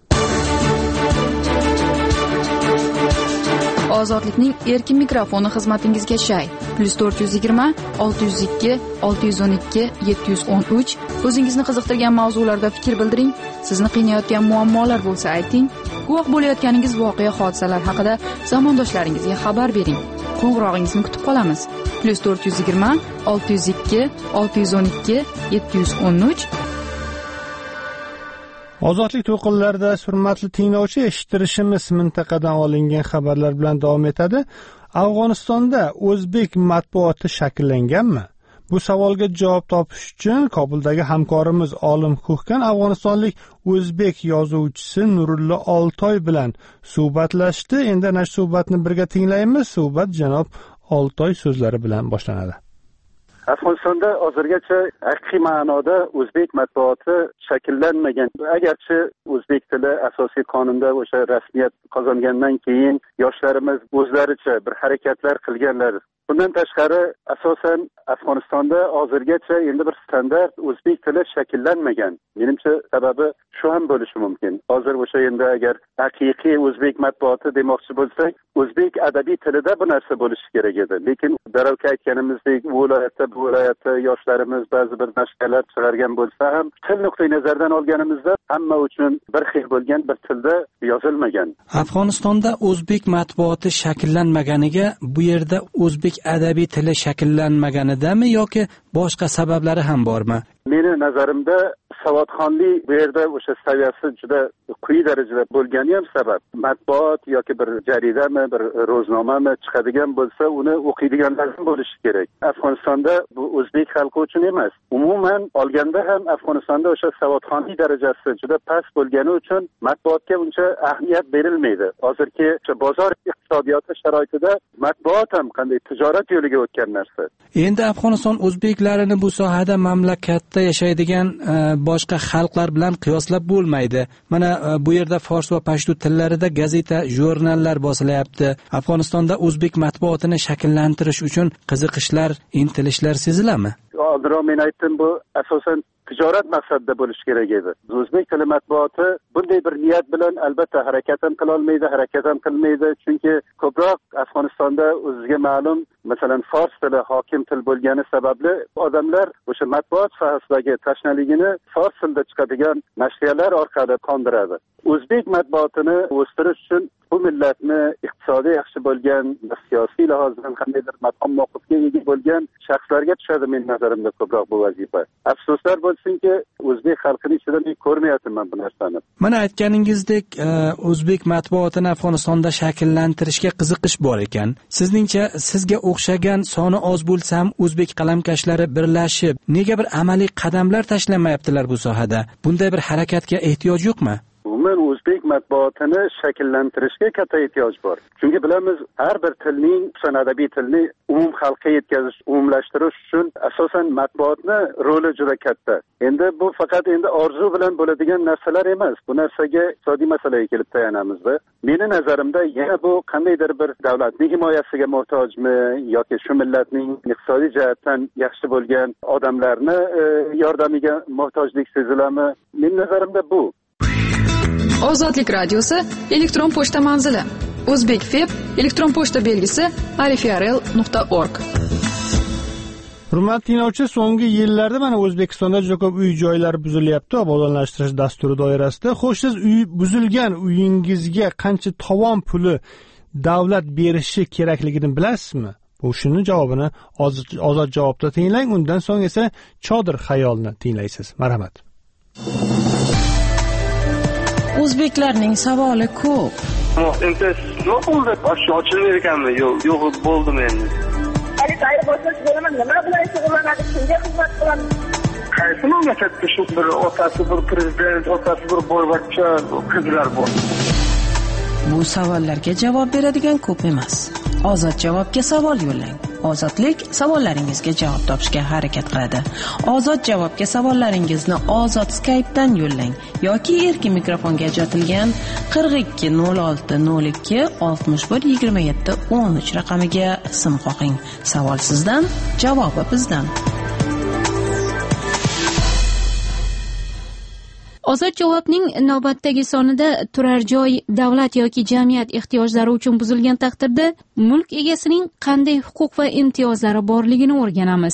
Ozodlikning erkin mikrofoni xizmatingizga shay. +420 602 612 713. O'zingizni qiziqtirgan mavzularda fikr bildiring. Sizni qiynayotgan muammolar bo'lsa ayting. Guvoh bo'layotganingiz voqea hodisalar haqida zamondoshlaringizga xabar bering. Qo'ng'irog'ingizni kutib qolamiz. +420 602 612 713. Ozodlik to'lqinlarida hurmatli tinglovchi, eshittirishimiz mintaqadan olingan xabarlar bilan davom etadi. Afg'onistonda o'zbek matbuoti shakllanganmi? Bu savolga javob topish uchun Kobuldagi hamkorimiz Olim Ko'hkan afg'onistonlik o'zbek yozuvchisi Nurullo Oltoy bilan suhbatlashdi. Endi ana shu suhbatni birga tinglaymiz. Suhbat janob Oltoy so'zlari bilan boshlanadi. Afg'onistonda hozirgacha haqiqiy ma'noda o'zbek matbuoti shakllanmagan. Agarchi o'zbek tili asosiy qonunda o'sha rasmiyat qozongandan keyin yoshlarimiz o'zlaricha bir harakatlar qilganlar. Bundan tashqari asosan Afg'onistonda hozirgacha endi bir standart o'zbek tili shakllanmagan. Menimcha sababi shu ham bo'lishi mumkin. Hozir o'sha endi agar haqiqiy o'zbek matbuoti demoqchi bo'lsak, o'zbek adabiy tilida bu narsa bo'lishi kerak edi. Lekin darrov aytganimizdek, bu viloyatda yoshlarimiz ba'zi bir nashralar chiqargan bo'lsa ham, til nuqtai nazaridan olganimizda hamma uchun bir xil bo'lgan bir tilda yozilmagan. Afg'onistonda o'zbek matbuoti shakllanmaganiga bu yerda o'zbek adabiy tili shakllanmaganidami yoki boshqa sabablari ham bormi? Meni nazarimda savodxonlik bu yerda o'sha saviyasi juda quyi darajada bo'lgani ham sabab. Matbuot yoki bir jaridami, bir ro'znomami chiqadigan bo'lsa, uni o'qiydiganlar ham bo'lishi kerak. Afg'onistonda bu o'zbek xalqi uchun emas. Umuman olganda ham Afg'onistonda o'sha savodxonlik darajasi juda past bo'lgani uchun matbuotga uncha ahamiyat berilmaydi. Hozirgi bozor iqtisodiyoti sharoitida matbuot ham qanday tijorat yo'liga o'tgan narsa. Endi Afg'oniston o'zbeklarini bu sohada mamlakatda yashaydigan boshqa xalqlar bilan qiyoslab bo'lmaydi. Mana bu yerda fors va pashtu tillarida gazeta, jurnallar bosilyapti. Afg'onistonda o'zbek matbuotini shakllantirish uchun qiziqishlar, intilishlar seziladimi? Oldinroq men aytdim, bu asosan tijorat maqsadida bo'lishi kerak edi. O'zbek tili matbuoti bunday bir niyat bilan albatta harakat ham qila olmaydi, harakat ham qilmaydi, chunki ko'proq Afg'onistonda o'ziga ma'lum, masalan, fors tili hokim til bo'lgani sababli odamlar o'sha matbuot sohasidagi tashnaligini fors tilida chiqadigan nashriyatlar orqali qondiradi. O'zbek matbuotini o'stirish uchun bu millatni iqtisodiy yaxshi bo'lgan, siyosiy lihozdan qandaydir maqom mavqifga ega bo'lgan shaxslarga tushadi men nazarimda ko'proq bu vazifa. Afsuslar bo'lsinki, o'zbek xalqining ichida men ko'rmayapman bu narsani. Mana aytganingizdek, o'zbek matbuotini Afg'onistonda shakllantirishga qiziqish bor ekan. Sizningcha, sizga o'xshagan soni oz bo'lsa ham o'zbek qalamkashlari birlashib, nega bir amaliy qadamlar tashlamayaptilar bu sohada? Bunday bir harakatga ehtiyoj yo'qmi? Umuman o'zbek matbuotini shakllantirishga katta ehtiyoj bor. Chunki bilamiz, har bir tilning, xususan adabiy tilni umum xalqqa yetkazish, umumlashtirish uchun asosan matbuotni roli juda katta. Endi bu faqat orzu bilan bo'ladigan narsalar emas. Bu narsaga iqtisodiy masalaga kelib tayanamizda. Meni nazarimda yana bu qandaydir bir davlatning himoyasiga muhtojmi yoki shu millatning iqtisodiy jihatdan yaxshi bo'lgan odamlarni yordamiga muhtojlik seziladimi? Mening nazarimda bu. Ozodlik radiosi elektron pochta manzili O'zbekfeb elektron pochta belgisi alifrl.org. Hurmatli tinglovchi, so'nggi yillarda mana O'zbekistonda juda ko'p uy-joylar buzilyapti obodonlashtirish dasturi doirasida. Xo'sh, siz buzilgan uyingizga qancha tovon puli davlat berishi kerakligini bilasizmi? Bu shuni javobini ozod javobda tinglang, undan so'ng esa Chodir xayolni tinglaysiz. Marhamat. O'zbeklarning savoli ko'p. Endi nima bo'ldi? Ochilmaydi ekanmi? Yo'q, bo'ldim endi. Qaysi boshqa bo'laman, nima bilan shug'ullanadi, kimga xizmat qiladi? Qaysi mamlakatda shu bir otasi bir prezident, otasi bir boyvachcha qizlar bor? Bu savollarga javob beradigan ko'p emas. Ozod javobga savol yo'llang. Ozodlik savollaringizga javob topishga harakat qiladi. Ozod javobga savollaringizni Ozod Skype'dan yo'llang yoki erkin mikrofonga ajratilgan 42 06 02 61 27 13 raqamiga sim qo'ying. Savol sizdan, javobi bizdan. Ozod javobning navbatdagi sonida turar joy davlat yoki jamiyat ehtiyojlari uchun buzilgan taqdirda mulk egasining qanday huquq va imtiyozlari borligini o'rganamiz.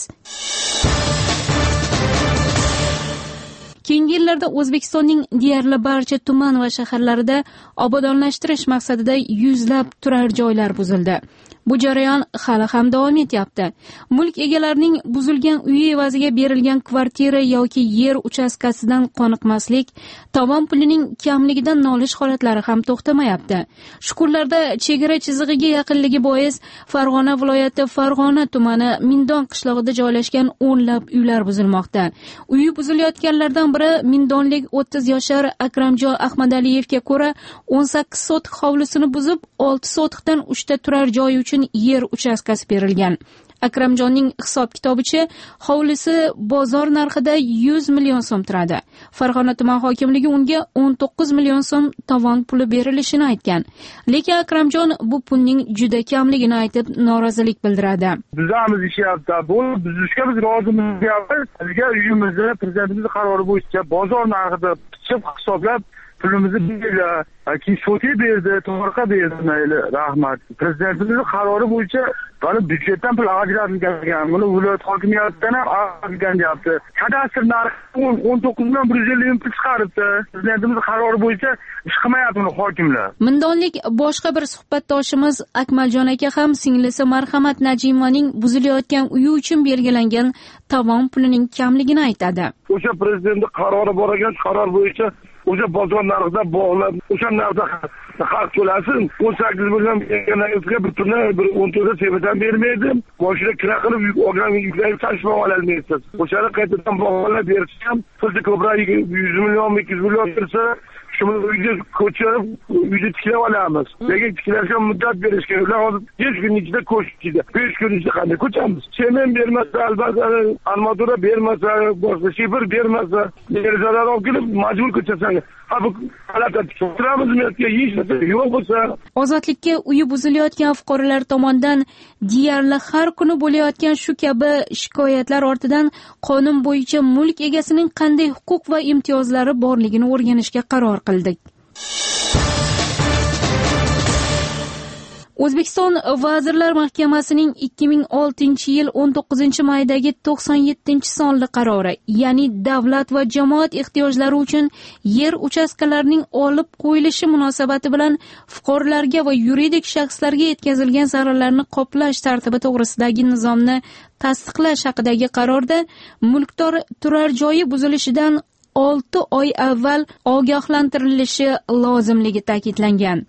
Keyingi yillarda O'zbekistonning deyarli barcha tuman va shaharlarida obodonlashtirish maqsadida yuzlab turar joylar buzildi. Bu jarayon hali ham davom etyapti. Mulk egalarining buzilgan uyi evaziga berilgan kvartira yoki yer uchastkasidan qoniqmaslik, tovon pulining kamligidan nolish holatlari ham to'xtamayapti. Shu kunlarda chegara chizig'iga yaqinligi bois Farg'ona viloyati Farg'ona tumani Mindon qishlog'ida joylashgan o'nlab uylar buzilmoqda. Uyi buzilayotganlardan biri mindonlik 30 yoshar Akramjon Ahmadaliyevga ko'ra 18 sotik hovlisini buzib 6 sotikdan 3 ta turar joy uchun yer uchastkasi berilgan. Akramjonning hisob kitobicha hovlisi bozor narxida 100 million so'm turadi. Farg'ona tuman hokimligi unga 19 million so'm tovon puli berilishini aytgan. Lekin Akramjon bu pulning juda kamligini aytib norozilik bildiradi. Bizamiz ishyapti. Bu buzishga biz rozimiz. Bizga uyimizni prezidentimiz qarori bo'yicha bozor narxida pichib hisoblab pulimizni berdi, keyin so'ti berdi, to'g'riqa berdi, mayli, rahmat. Prezidentimiz qarori bo'yicha buni byudjetdan pul ajratilgan, buni viloyat hokimiyatidan ham ajratilgan deyapti. Kadastr narxi 19 million 150 ming pul chiqaribdi. Prezidentimiz qarori bo'yicha ish qilmayapti buni hokimlar. Mindonlik boshqa bir suhbatdoshimiz Akmaljon aka ham singlisi Marhamat Najimovaning buzilayotgan uyi uchun belgilangan tovon pulining kamligini aytadi. O'sha prezidentning qarori bor ekan, qaror bo'yicha o'sha bozor narxida bog'lab, o'sha narxda haq to'lasin. 18 million berganlarga bir tunda bir 14 sebedan bermaydim. Mashina kira qilib olgan yuklarni tashlab ololmaysiz. O'shani qaytadan bog'lab berishim, pulni ko'proq 100 million, 200 million bersa, Shuni uyni ko'chirib, uyni tiklab olamiz. Lekin tiklashga muddat berish kerak. Ular hozir 5 kun ichida ko'chishdi. 5 kun ichida qanday ko'chamiz? Sement bermasa, albatta armatura bermasa, boshqa shifr bermasa, zarar olib kelib majbur ko'chasan. Ha bu holatda turamizmi yoki hech narsa yo'q bo'lsa. Ozodlikka uyi buzilayotgan fuqarolar tomonidan deyarli har kuni bo'layotgan shu kabi shikoyatlar ortidan qonun bo'yicha mulk egasining qanday huquq va imtiyozlari borligini o'rganishga qaror qildik. O'zbekiston Vazirlar Mahkamasining 2006-yil 19-maydagi 97-sonli qarori, ya'ni davlat va jamoat ehtiyojlari uchun yer uchastkalarining olib qo'yilishi munosabati bilan fuqarolarga va yuridik shaxslarga yetkazilgan zararlarni qoplash tartibi to'g'risidagi nizomni tasdiqlash haqidagi qarorda mulkdor turar joyi buzilishidan 6 oy avval ogohlantirilishi lozimligi ta'kidlangan.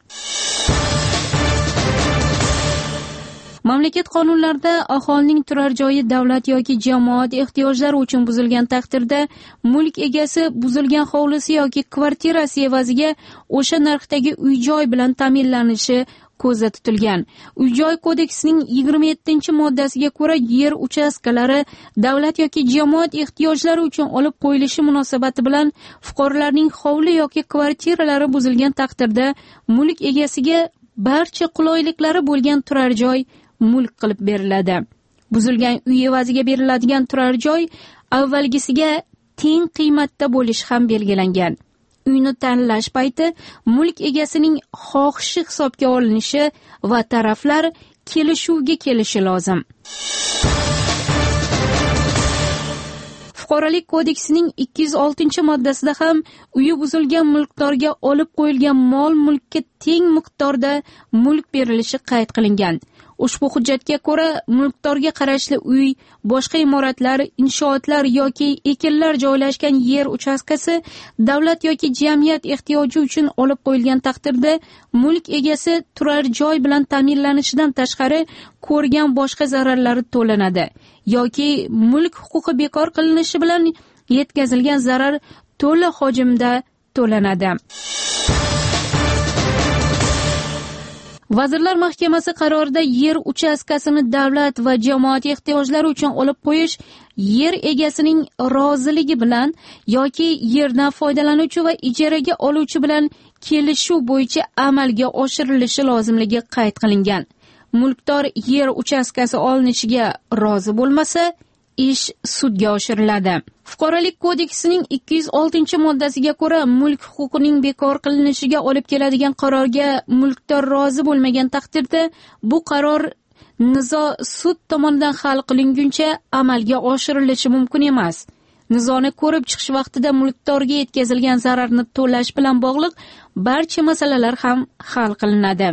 Mamlakat qonunlarida aholining turar joyi davlat yoki jamoat ehtiyojlari uchun buzilgan taqdirda mulk egasi buzilgan hovlisi yoki kvartirasi evaziga o'sha narxdagi uy-joy bilan ta'minlanishi ko'zda tutilgan. Uy-joy kodeksining 27-moddasiga ko'ra yer uchastkalari davlat yoki jamoat ehtiyojlari uchun olib qo'yilishi munosabati bilan fuqarolarning hovli yoki kvartiralari buzilgan taqdirda mulk egasiga barcha qulayliklari bo'lgan turar joy mulk qilib beriladi. Buzilgan uy evaziga beriladigan turar joy avvalgisiga teng qiymatda bo'lishi ham belgilangan. Uyni tanlash payti mulk egasining xohishi hisobga olinishi va taraflar kelishuvga kelishi lozim. Fuqarolik kodeksining 206-moddasida ham uyi buzilgan mulkdorga olib qo'yilgan mol-mulkka teng miqdorda mulk berilishi qayd qilingan. Ushbu hujjatga ko'ra mulkdorga qarashli uy, boshqa imoratlar, inshootlar yoki ekinlar joylashgan yer uchastkasi davlat yoki jamiyat ehtiyoji uchun olib qo'yilgan taqdirda mulk egasi turar joy bilan ta'minlanishidan tashqari ko'rgan boshqa zararlari to'lanadi yoki mulk huquqi bekor qilinishi bilan yetkazilgan zarar to'la hajmda to'lanadi. Vazirlar Mahkamasi qarorida yer uchastkasini davlat va jamoat ehtiyojlari uchun olib qo'yish yer egasining roziligi bilan yoki yerdan foydalanuvchi va ijaraga oluvchi bilan kelishuv bo'yicha amalga oshirilishi lozimligi qayd qilingan. Mulkdor yer uchastkasi olinishiga rozi bo'lmasa, ish sudga oshiriladi. Fuqarolik kodeksining 206-moddasiga ko'ra mulk huquqining bekor qilinishiga olib keladigan qarorga mulkdor rozi bo'lmagan taqdirda bu qaror nizo sud tomonidan hal qilinguncha amalga oshirilishi mumkin emas. Nizoni ko'rib chiqish vaqtida mulkdorga yetkazilgan zararni to'lash bilan bog'liq barcha masalalar ham hal qilinadi.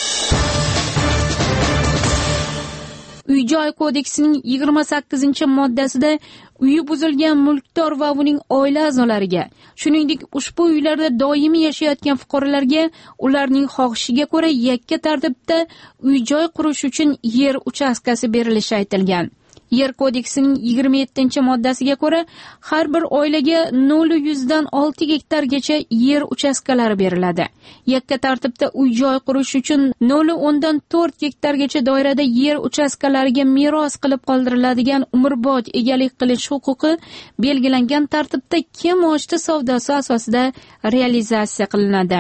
Uy-joy kodeksining 28-moddasida uyi buzilgan mulkdor va uning oila a'zolariga, shuningdek ushbu uylarda doimiy yashayotgan fuqarolarga ularning xohishiga ko'ra yakka tartibda uy-joy qurish uchun yer uchastkasi berilishi aytilgan. Yer kodeksining 27-moddasiga ko'ra har bir oilaga 0-100dan 6 gektargacha yer uchastkalari beriladi. Yakka tartibda uy-joy qurish uchun 0-10dan 4 gektargacha doirada yer uchastkalariga meros qilib qoldiriladigan umrbod egalik qilish huquqi belgilangan tartibda kim oshti savdosi asosida realizatsiya qilinadi.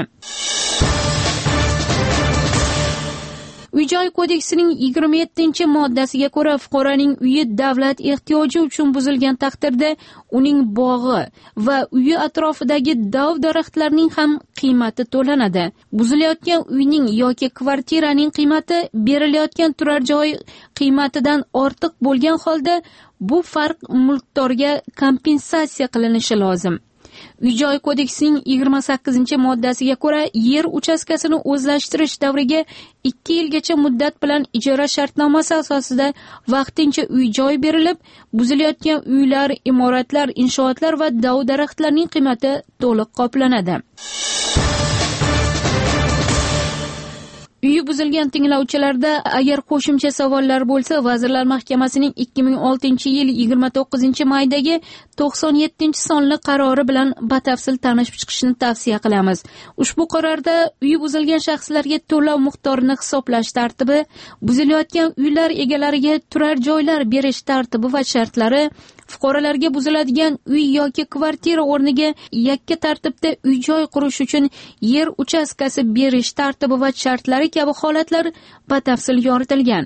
Uy-joy kodeksining 27-moddasiga ko'ra fuqaroning uyi davlat ehtiyoji uchun buzilgan taqdirda uning bog'i va uyi atrofidagi dov-daraxtlarning ham qiymati to'lanadi. Buzilayotgan uyning yoki kvartiraning qiymati berilayotgan turar joy qiymatidan ortiq bo'lgan holda bu farq mulkdorga kompensatsiya qilinishi lozim. Uy-joy kodeksining 28-moddasiga ko'ra yer uchastkasini o'zlashtirish davriga 2 yilgacha muddat bilan ijara shartnomasi asosida vaqtincha uy-joy berilib, buzilayotgan uylar, imoratlar, inshootlar va dov-daraxtlarning qiymati to'liq qoplanadi. Uyi buzilgan tinglovchilarda agar qo'shimcha savollar bo'lsa, Vazirlar Mahkamasining 2006-yil 29-maydagi 97-sonli qarori bilan batafsil tanishib chiqishni tavsiya qilamiz. Ushbu qarorda uyi buzilgan shaxslarga to'lov miqdorini hisoblash tartibi, buzilayotgan uylar egalariga turar joylar berish tartibi va shartlari, fuqarolarga buziladigan uy yoki kvartira o'rniga yakka tartibda uy-joy qurish uchun yer uchastkasi berish tartibi va shartlari kabi holatlar batafsil yoritilgan.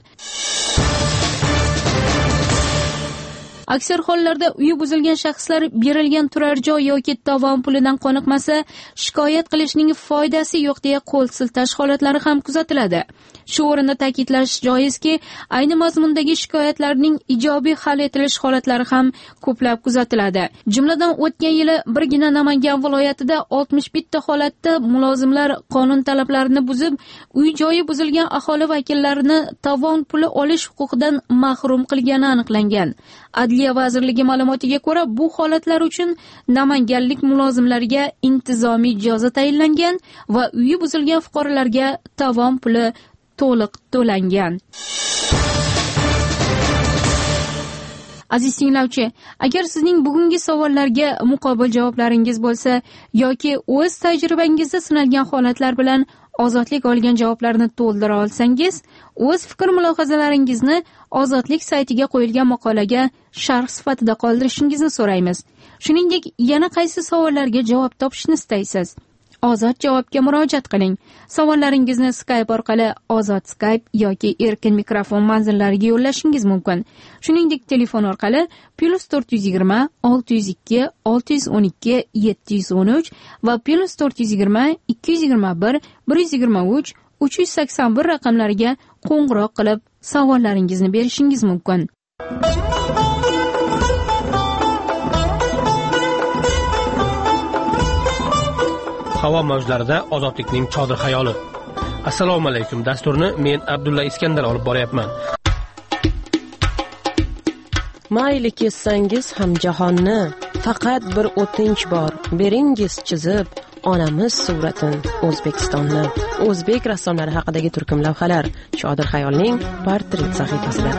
Aksar hollarda uyi buzilgan shaxslar berilgan turar joy yoki tovon pulidan qoniqmasa, shikoyat qilishning foydasi yo'q deya qo'l siltash holatlari ham kuzatiladi. Shu o'rinda ta'kidlash joizki, ayni mazmundagi shikoyatlarning ijobiy hal etilish holatlari ham ko'plab kuzatiladi. Jumladan, o'tgan yili birgina Namangan viloyatida 61 ta holatda mulozimlar qonun talablarini buzib, uy-joyi buzilgan aholi vakillarini tovon puli olish huquqidan mahrum qilgani aniqlangan. Adliya vazirligi ma'lumotiga ko'ra, bu holatlar uchun namanganlik mulozimlarga intizomiy jazo tayinlangan va uyi buzilgan fuqarolarga tovon puli to'liq to'langan. Aziz tinglovchi, agar sizning bugungi savollarga muqobil javoblaringiz bo'lsa yoki o'z tajribangizda sinalgan holatlar bilan ozodlik olgan javoblarni to'ldira olsangiz, o'z fikr-mulohazalaringizni Ozodlik saytiga qo'yilgan maqolaga sharh sifatida qoldirishingizni so'raymiz. Shuningdek, yana qaysi savollarga javob topishni istaysiz? Ozod javobga murojaat qiling. Savollaringizni Skype orqali Ozod Skype yoki erkin mikrofon manzillariga yo'llashingiz mumkin. Shuningdek, telefon orqali +420 602 612 713 va +420 221 123 381 raqamlariga qo'ng'iroq qilib savollaringizni berishingiz mumkin. Havo mavjlarida ozodlikning chodir xayoli. Assalomu alaykum. Dasturni men Abdulla Iskandar olib boryapman. Mayli kessangiz ham jahonni, faqat bir o'tinch bor. Beringiz chizib onamiz suratin O'zbekistonni. O'zbek rassomlari haqidagi turkum lavhalar Chodir xayolning portret sahifasida.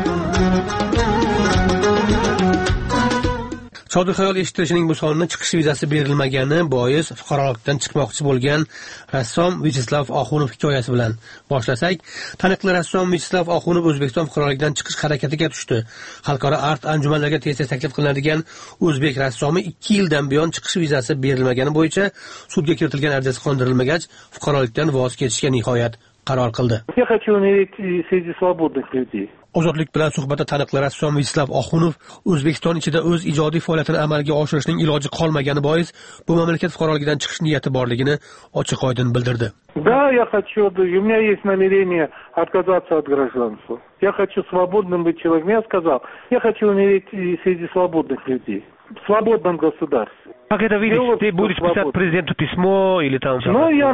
Chodir xayol eshitilishining bu sonini chiqish vizasi berilmagani bois fuqarolikdan chiqmoqchi bo'lgan rassom Vyacheslav Oxunov hikoyasi bilan boshlasak, taniqli rassom Vyacheslav Oxunov O'zbekiston fuqarolikdan chiqish harakatiga tushdi. Xalqaro art anjumanlarga tez-tez taklif qilinadigan o'zbek rassomi 2 yildan buyon chiqish vizasi berilmagani bo'yicha sudga kiritilgan arizasi qondirilmagach, fuqarolikdan voz kechishga nihoyat qaror qildi. Я хочу умереть среди свободных людей. Ozodlik bilan suhbatda taniqli rassom Vyacheslav Oxunov O'zbekiston ichida o'z ijodiy faoliyatini amalga oshirishning iloji qolmagani bois bu mamlakat fuqaroligidan chiqish niyati borligini ochiq-oydin bildirdi. Да, я хочу, у меня есть намерение отказаться от гражданства. Я хочу свободным быть человеком. Я сказал, я хочу умереть среди свободных людей. В свободном государстве. Как это видишь? Ты будешь писать президенту письмо или там... Ну, я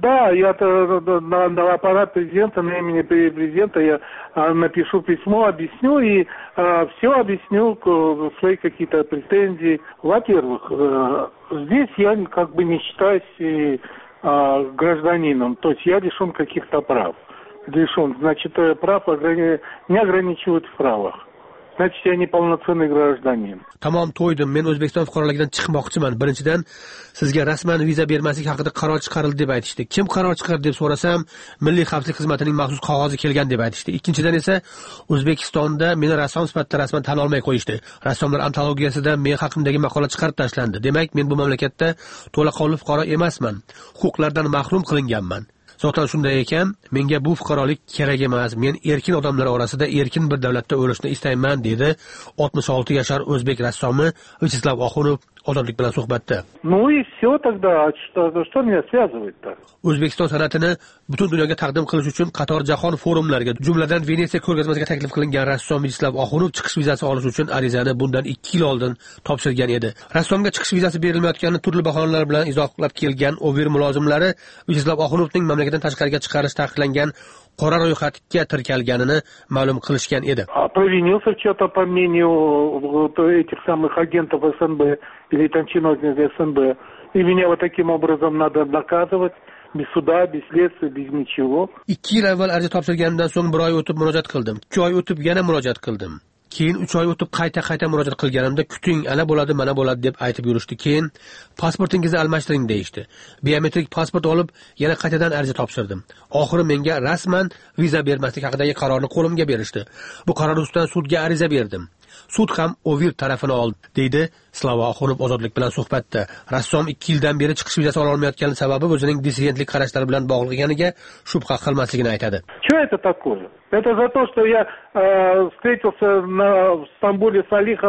на аппарат президента, на имени президента я напишу письмо, объясню и все объясню, свои какие-то претензии. Во-первых, здесь я как бы не считаюсь гражданином, то есть я лишен каких-то прав. Лишен, значит, прав не ограничивают в правах. Значит, я неполноценный гражданин. Tamom to'ydim. Men O'zbekiston fuqaroligidan chiqmoqchiman. Birinchidan, sizga rasman viza bermaslik haqida qaror chiqarildi deb aytishdi. Kim qaror chiqardi deb so'rasam, Milliy xavfsizlik xizmatining maxsus qog'ozi kelgan deb aytishdi. Ikkinchidan esa, O'zbekistonda meni rassom sifatida rasman tan olmay qo'yishdi. Rassomlar antologiyasida men haqimdagi maqola chiqarib tashlandi. Demak, men bu mamlakatda to'laqonli fuqaro emasman. Huquqlardan mahrum qilinganman. Zotan shunday ekan, menga bu fuqarolik kerak emas. Men erkin odamlar orasida erkin bir davlatda o'lishni istayman, dedi 66 yashar o'zbek rassomi Vyacheslav Oxunov Ozodlik bilan suhbatda. Ну и все тогда, что меня связывает-то? O'zbekiston san'atini butun dunyoga taqdim qilish uchun qator jahon forumlariga, jumladan Venetsiya ko'rgazmasiga taklif qilingan rassom Vyacheslav Oxunov chiqish vizasi olish uchun arizani bundan 2 yil oldin topshirgan edi. Rassomga chiqish vizasi berilmayotganini turli bahonalar bilan izohlab kelgan OVIR mulozimlari Vyacheslav Oxunovning mamlakatdan tashqariga chiqarish taqiqlangan qora ro'yxatga tirkalganini ma'lum qilishgan edi. Провинился что-то по мнению этих самых агентов СНБ или там чиновников СНБ. И меня вот таким образом надо наказывать. без суда, без следствия, без ничего. 2 yil avval arza topshirgandan so'ng 1 oy o'tib murojaat qildim. 2 oy o'tib yana murojaat qildim. Keyin 3 oy o'tib qayta murojaat qilganimda kuting, ana bo'ladi, mana bo'ladi deb aytib yurishdi. Keyin pasportingizni almashtiring deyishdi. Biometrik pasport olib yana qaytadan arza topshirdim. Oxiri menga rasman viza bermaslik haqidagi qarorni qo'limga berishdi. Bu qaror ustidan sudga ariza berdim. Sud ham Ovir tarafini oldi, deydi Slava Oxunov Ozodlik bilan suhbatda. Rassom 2 yildan beri chiqish vizasi ola olmayotgani sababi o'zining dissidentlik qarashlari bilan bog'liq ekaniga shubha qilmasligini aytadi. Что это такое? Это за то, что я встретился в Стамбуле с Алихом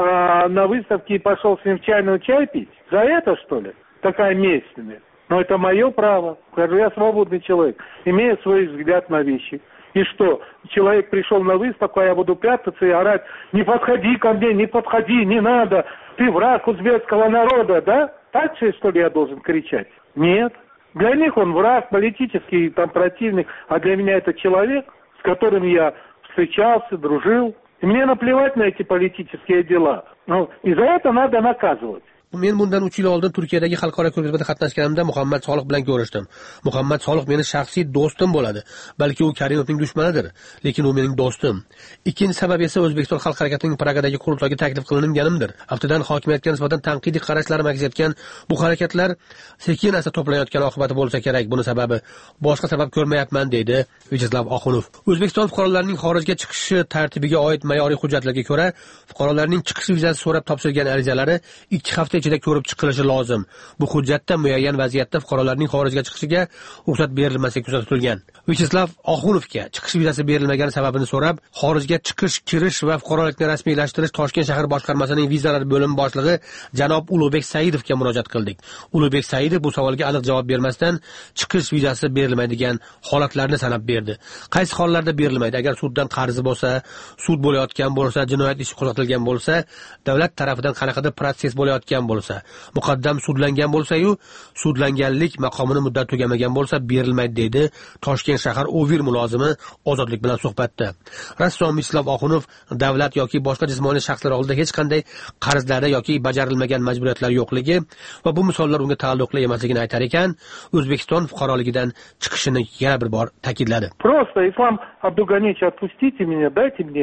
на выставке и пошел с ним чайную чай пить? За это, что ли? Такая месть мне. Но это мое право. Скажу, я свободный человек, имею свой взгляд на вещи. И что, человек пришел на выставку, а я буду прятаться и орать: не подходи ко мне, не подходи, не надо, ты враг узбекского народа, да? Так же, что ли, я должен кричать? Нет. Для них он враг, политический там противник, а для меня это человек, с которым я встречался, дружил. И мне наплевать на эти политические дела. Ну, и за это надо наказывать. Men bundan 3 yil oldin Turkiyadagi xalqaro ko'rgazmada qatnashganimda Muhammad Solih bilan ko'rishdim. Muhammad Solih meni shaxsiy do'stim bo'ladi. Balki u Karimovning dushmanidir, lekin u mening do'stim. Ikkinchi sabab esa O'zbekiston xalq harakatining Pragadagi qurultoyga taklif qilinganimdir. Aftidan hokimiyatga nisbatan tanqidiy qarashlarim aks etgan bu harakatlar sekin-asta to'planayotgan oqibati bo'lsa kerak. Buni sababi boshqa sabab ko'rmayapman, deydi Vyacheslav Oxunov. O'zbekiston fuqarolarining xorijga chiqishi tartibiga oid ma'yoriy hujjatlarga ko'ra, fuqarolarning chiqish vizasi so'rab topshirgan arizalari 2 hafta ichida ko'rib chiqilishi lozim. Bu hujjatda muayyan vaziyatda fuqarolarning xorijga chiqishiga ruxsat berilmasligi kuzatilgan. Vyacheslav Oxunovga chiqish vizasi berilmagani sababini so'rab, xorijga chiqish, kirish va fuqarolikni rasmiylashtirish Toshkent shahar boshqarmasining vizalar bo'limi boshlig'i janob Ulug'bek Saidovga murojaat qildik. Ulug'bek Saidov bu savolga aniq javob bermasdan chiqish vizasi berilmaydigan holatlarni sanab berdi. Qaysi hollarda berilmaydi? Agar suddan qarzi bo'lsa, sud bo'layotgan bo'lsa, jinoyat ishi qo'zg'atilgan bo'lsa, davlat tarafidan qanaqadir protsess bo'layotgan bo'lsa, muqaddam sudlangan bo'lsa-yu, sudlanganlik maqomini muddat tugamagan bo'lsa berilmaydi, deydi Toshkent shahar Ovir mulozimi Ozodlik bilan suhbatda. Rassom Vyacheslav Oxunov davlat yoki boshqa jismoniy shaxslar oldida hech qanday qarzlari yoki bajarilmagan majburiyatlar yo'qligi va bu misollar unga taalluqli emasligini aytar ekan, O'zbekiston fuqaroligidan chiqishini yana bir bor ta'kidladi. Просто Ислам Абдуганыч, отпустите меня, дайте мне,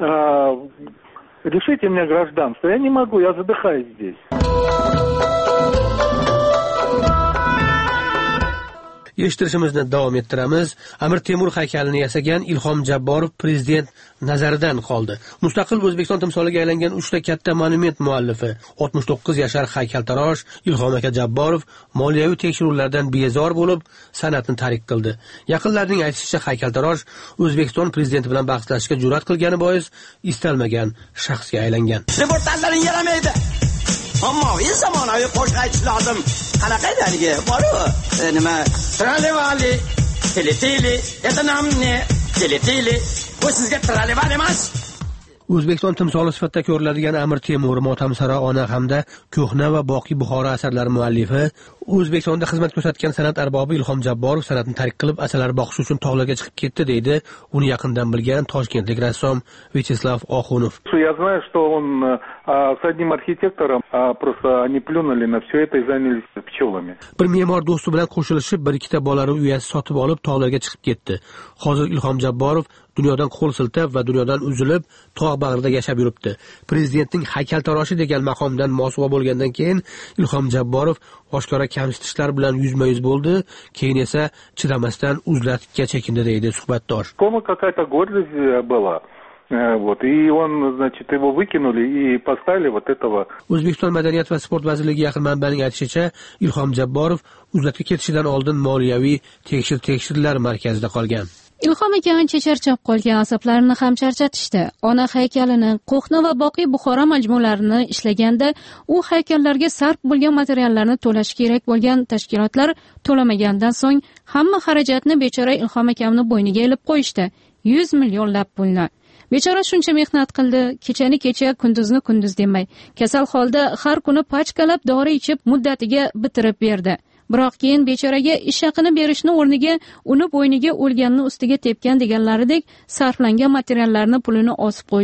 лишите меня гражданства. Я не могу, я задыхаюсь здесь. Eshittirishimizni davom ettiramiz. Amir Temur haykalini yasagan Ilhom Jabborov prezident nazaridan qoldi. Mustaqil O'zbekiston timsoliga aylangan 3 ta katta monument muallifi 69 yashar haykaltarosh Ilhom aka Jabborov moliyaviy tekshiruvlardan bezor bo'lib, san'atni tark qildi. Yaqinlarning aytishicha, haykaltarosh O'zbekiston prezidenti bilan bahslashishga jur'at qilgani bois istalmagan shaxsga aylangan. Reportajlaring yaramaydi. Ommaviy zamonaviy qo'shiq aytish lozim. Qanaqa edaligi bor-ku? Nima? Tralevali, tili, etanamni, tili. Bu sizga traleval emas. O'zbekiston timsoli sifatida ko'riladigan Amir Temur, Motamsaro ona hamda Ko'hna va Boqiy Buxoro asarlari muallifi, O'zbekistonda xizmat ko'rsatgan san'at arbobi Ilhom Jabborov san'atni tark qilib asalari boqish uchun tog'larga chiqib ketdi, deydi uni yaqindan bilgan toshkentlik rassom Vyacheslav Oxunov. Я знаю, что он с одним архитектором просто они плюнули на все это и занялись пчелами. Bir me'mor do'sti bilan qo'shilishib, bir ikkita bolari uyasi sotib olib tog'larga chiqib ketdi. Hozir Ilhom Jabborov dunyodan qo'l siltab va dunyodan uzilib tog' bag'rida yashab yuribdi. Prezidentning haykaltaroshi degan maqomdan mosuvo bo'lgandan keyin Ilhom Jabborov oshkora kamsitishlar bilan yuzma-yuz bo'ldi, keyin esa chidamasdan uzlatga chekindi, deydi suhbatdosh. Кому какая-то гордость была. Вот, и он, значит, его выкинули и поставили вот этого. O'zbekiston Madaniyat va sport vazirligi yaqin manbaning aytishicha, Ilhom Jabborov uzlatga ketishidan oldin moliyaviy tekshirishlar markazida qolgan. Ilhom aka ancha charchab qolgan, asablarini ham charchatishdi. Ona haykalini, Qo'hna va Boqiy Buxoro majmualarini ishlaganda u haykallarga sarf bo'lgan materiallarni to'lash kerak bo'lgan tashkilotlar to'lamagandan so'ng hamma xarajatni bechora Ilhom akamni bo'yniga ilib qo'yishdi. 100 millionlab pulni. Bechora shuncha mehnat qildi, kechani kecha, kunduzni kunduz demay, kasal holda har kuni pachkalab dori ichib muddatiga bitirib berdi. Biroq keyin bechoraga ish haqini berishni o'rniga uni bo'yniga o'lganni ustiga tepgan deganlaridek sarflangan materiallarni pulini osib qo'yishdi.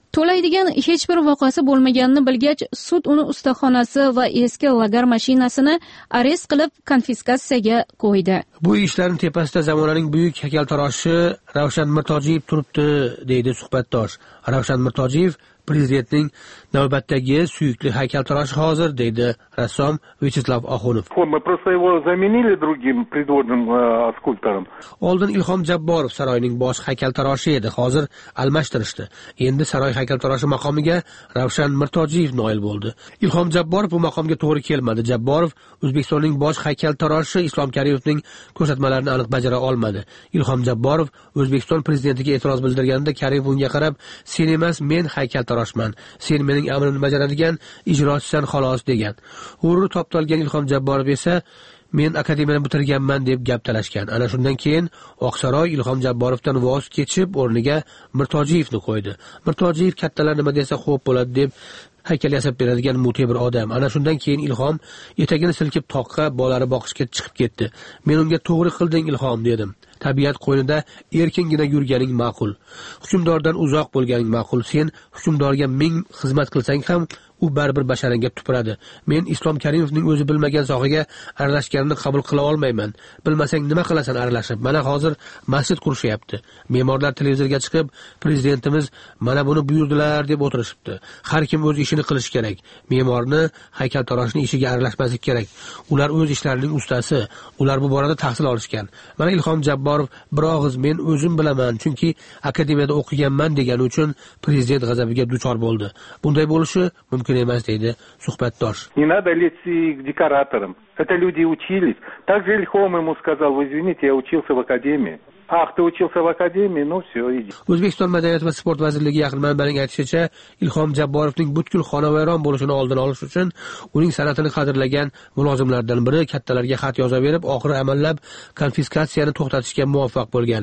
to'laydigan hech bir voqeasi bo'lmaganini bilgach, sud uni ustaxonasi va eski lagar mashinasini arest qilib konfiskatsiyaga qo'ydi. Bu ishlarning tepasida zamonaning buyuk haykaltaroshi Ravshan Mirtojiyev turibdi, deydi suhbatdosh. Ravshan Mirtojiyev prezidentning navbatdagi suyukli haykaltaroshi hozir, deydi rassom Vyacheslav Oxunov. Мы просто его заменили другим придворным скульптором. Oldin Ilhom Jabborov saroyning bosh haykaltaroshi edi, hozir almashtirishdi. Endi saroy haykaltaroshi maqomiga Ravshan Mirtojiyev noil bo'ldi. Ilhom Jabborov bu maqomga to'g'ri kelmadi. Jabborov O'zbekistonning bosh haykaltaroshi Islom Karimovning ko'rsatmalarini aniq bajara olmadi. Ilhom Jabborov O'zbekiston prezidentiga e'tiroz bildirganida Karimov unga qarab, "Sen emas, men haykaltaroshman. Sen mening amrimni bajaradigan ijrochisan xolos" degan. G'urur toptalgan Ilhom Jabborov esa "Men akademiyani bitirganman" deb gap talashgan. Ana shundan keyin Oqsaroy Ilhom Jabborovdan voz kechib, o'rniga Mirtojiyevni qo'ydi. Mirtojiyev kattalar nima desa xo'p bo'ladi deb haykal yasab beradigan mu'tebir odam. Ana shundan keyin Ilhom etagini silkib toqqa bolari boqishga chiqib ketdi. Men unga "To'g'ri qilding Ilhom" dedim. Tabiat qo'ynida erkingina yurganing ma'qul. Hukmdordan uzoq bo'lganing ma'qul. Sen hukmdorga ming xizmat qilsang ham u baribir basharangga tupuradi. Men Islom Karimovning o'zi bilmagan sohaga aralashganini qabul qila olmayman. Bilmasang nima qilasan aralashib? Mana hozir masjid qurishyapti. Me'morlar televizorga chiqib, prezidentimiz mana buni buyurdilar deb o'tirishibdi. Har kim o'z ishini qilish kerak. Me'morni, haykaltaroshning ishiga aralashmaslik kerak. Ular o'z ishlarining ustasi. Ular bu borada tahsil olishgan. Mana Ilhom Jabborov bir og'iz "Men o'zim bilaman, chunki akademiyada o'qiganman" degani uchun prezident g'azabiga duchor bo'ldi. Bunday bo'lishi mumkin emas, deydi suhbatdosh. Не надо лезть к декораторам. Это люди учились. Также Ильхом ему сказал: "Вы извините, я учился в академии". Ах, ты учился в академии, ну все, иди. O'zbekiston Madaniyat va sport vazirligi yaqin manbaning aytishicha, Ilhom Jabborovning butkul xonavayron bo'lishini oldin olish uchun uning san'atini qadrlagan mulozimlardan biri kattalarga xat yozaverib, oxiri amallab konfiskatsiyani to'xtatishga muvaffaq bo'lgan.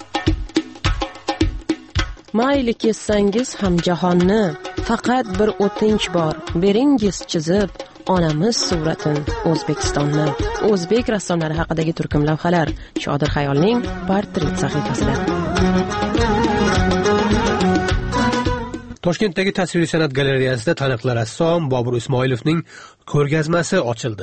Mayli kessangiz ham jahonni, faqat bir o'tinch bor, beringiz chizib onamiz suratin O'zbekistonni. O'zbek rassomlari haqidagi turkum lavhalar Shodir Xayolning portret sahifasida. Toshkentdagi tasviriy san'at galereyasida taniqli rassom Bobur Ismoilovning ko'rgazmasi ochildi.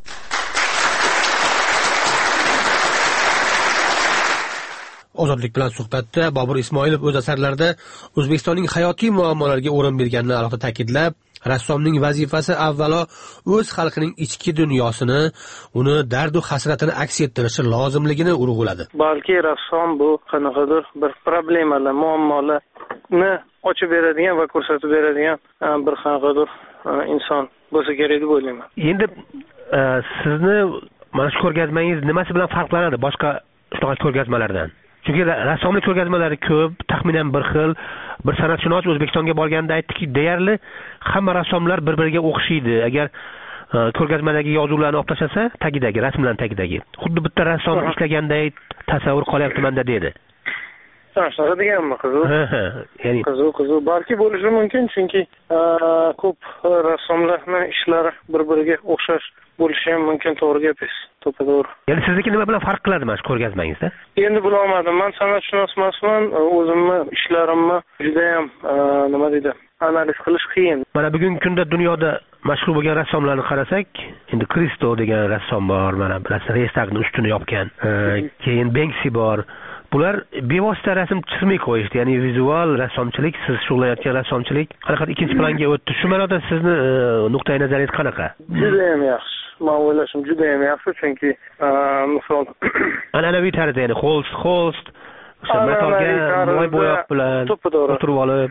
Ozodlik bilan suhbatda Bobur Ismoilov o'z asarlarida O'zbekistonning hayotiy muammolariga o'rin berganini alohida ta'kidlab, rassomning vazifasi avvalo o'z xalqining ichki dunyosini, uni dard va hasratini aks ettirishi lozimligini urg'uladi. Balki rassom bu qanaqadir bir problemalar, muammolarni ochib beradigan va ko'rsatib beradigan bir qanaqadir inson bo'lsa kerak deb o'ylayman. Endi sizni mana shu ko'rgazmangiz nimasi bilan farqlanadi boshqa shunaqa ko'rgazmalardan? Chunki rassomlik ko'rgazmalari ko'p, taxminan bir xil. Bir san'atshunos O'zbekistonga borganda aytdiki, deyarli hamma rassomlar bir-biriga o'xshaydi. Agar ko'rgazmadagi yozuvlarni olib tashlasa, tagidagi, rasmlarning tagidagi, xuddi bitta rassom ishlaganday tasavvur qolyapti-manda dedi. Shunaqa deganmi, qiziq? Ya'ni qiziq. Balki bo'lishi mumkin, chunki ko'p rassomlarning ishlari bir-biriga o'xshash bo'lishi ham mumkin, to'g'ri gapingiz. To'g'ri. Ya'ni sizniki nima bilan farq qiladi mana shu ko'rgazmangizda? Endi bilolmadim. Men san'atshunos emasman, o'zimni ishlarimni juda ham nima deydi, analiz qilish qiyin. Mana bugungi kunda dunyoda mashhur bo'lgan rassomlarni qarasak, endi Kristo degan rassom bor, mana Restagning ustini yopgan. Keyin Banksy bor. Bular bevosita rasm chizmay qo'yishdi, ya'ni vizual rassomchilik, siz shug'ullanayotgan rassomchilik qanaqa ikkinchi planga o'tdi. Shu ma'noda sizni nuqtai nazaringiz qanaqa? Juda ham yaxshi. Men o'ylashim juda ham yaxshi, chunki misol an'anaviy tarzda, ya'ni holst, metalga moy bo'yoq bilan o'tirib olib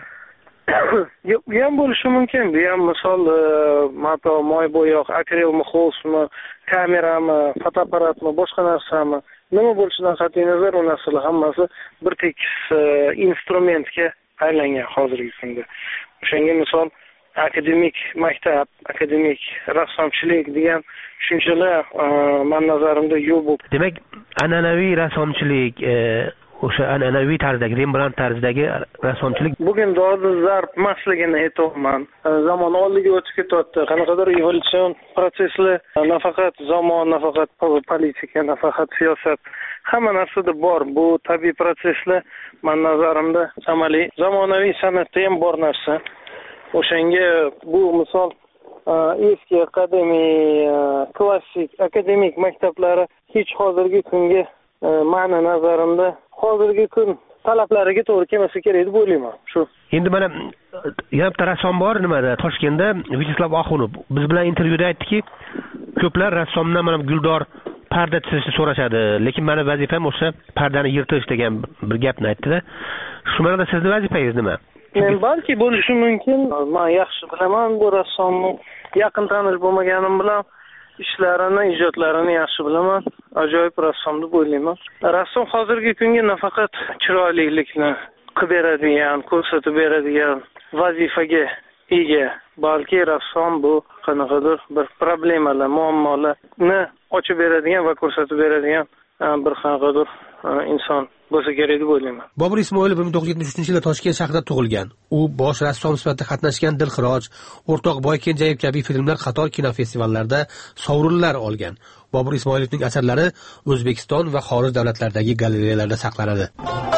bu ham bo'lishi mumkin. Bu ham misol mato, moy bo'yoq, akrelmi, holstmi, kamerami, fotoapparatmi, boshqa narsami, nima bo'lishidan qat'iy nazar, u narsalar hammasi bir tekis instrumentga aylangan hozirgi kunda. O'shanga misol akademik maktab, akademik rassomchilik degan tushunchalar men nazarimda yo'q bo'ldi. Demak, an'anaviy rassomchilik o'sha an'anaviy tarzdagi Rembrandt tarzidagi rassomchilik bugun zarb emasligini aytyapman. Zamon oldiga o'tib ketyapti. Qanaqadir evolyutsion proseslar nafaqat zamon, nafaqat politika, nafaqat siyosat, hamma narsada bor. Bu tabiiy proseslar men nazarimda amaliy zamonaviy san'atda ham bor narsa. O'shanga bu misol eski klassik akademik maktablari hech hozirgi kunga ma'ni nazarimda hozirgi kun talablariga to'g'ri kelmasa kerak deb o'ylayman. Shu. Endi mana yana bitta rassom bor nimada Toshkentda Vyacheslav Axunov biz bilan intervyuda aytdiki, ko'plar rassomdan mana guldor parda chizishni so'rashadi, lekin meni vazifam o'sha pardani yirtish degan bir gapni aytdi-da. Shu ma'noda sizning vazifangiz nima? Men balki bo'lishi mumkin. Men yaxshi bilaman bu rassomni, yaqin tanish bo'lmaganim bilan ishlarini, ijodlarini yaxshi bilaman. Ajoyib rassom deb o'ylayman. Rassom hozirgi kunga nafaqat chiroylilikni qilib beradigan, ko'rsatib beradigan vazifaga ega, balki rassom bu qanaqadir bir problemalar, muammolarni ochib beradigan va ko'rsatib beradigan bir qanaqadir inson bo'lsa kerak deb o'ylayman. Bobur Ismoilov 1973-yilda Toshkent shahrida tug'ilgan. U bosh rassom sifatida qatnashgan Dilxiroj, O'rtoq Boy Kenjayev kabi filmlar qator kinofestivallarda sovrinlar olgan. Bobur Ismoilovning asarlari O'zbekiston va xorij davlatlaridagi galereyalarda saqlanadi.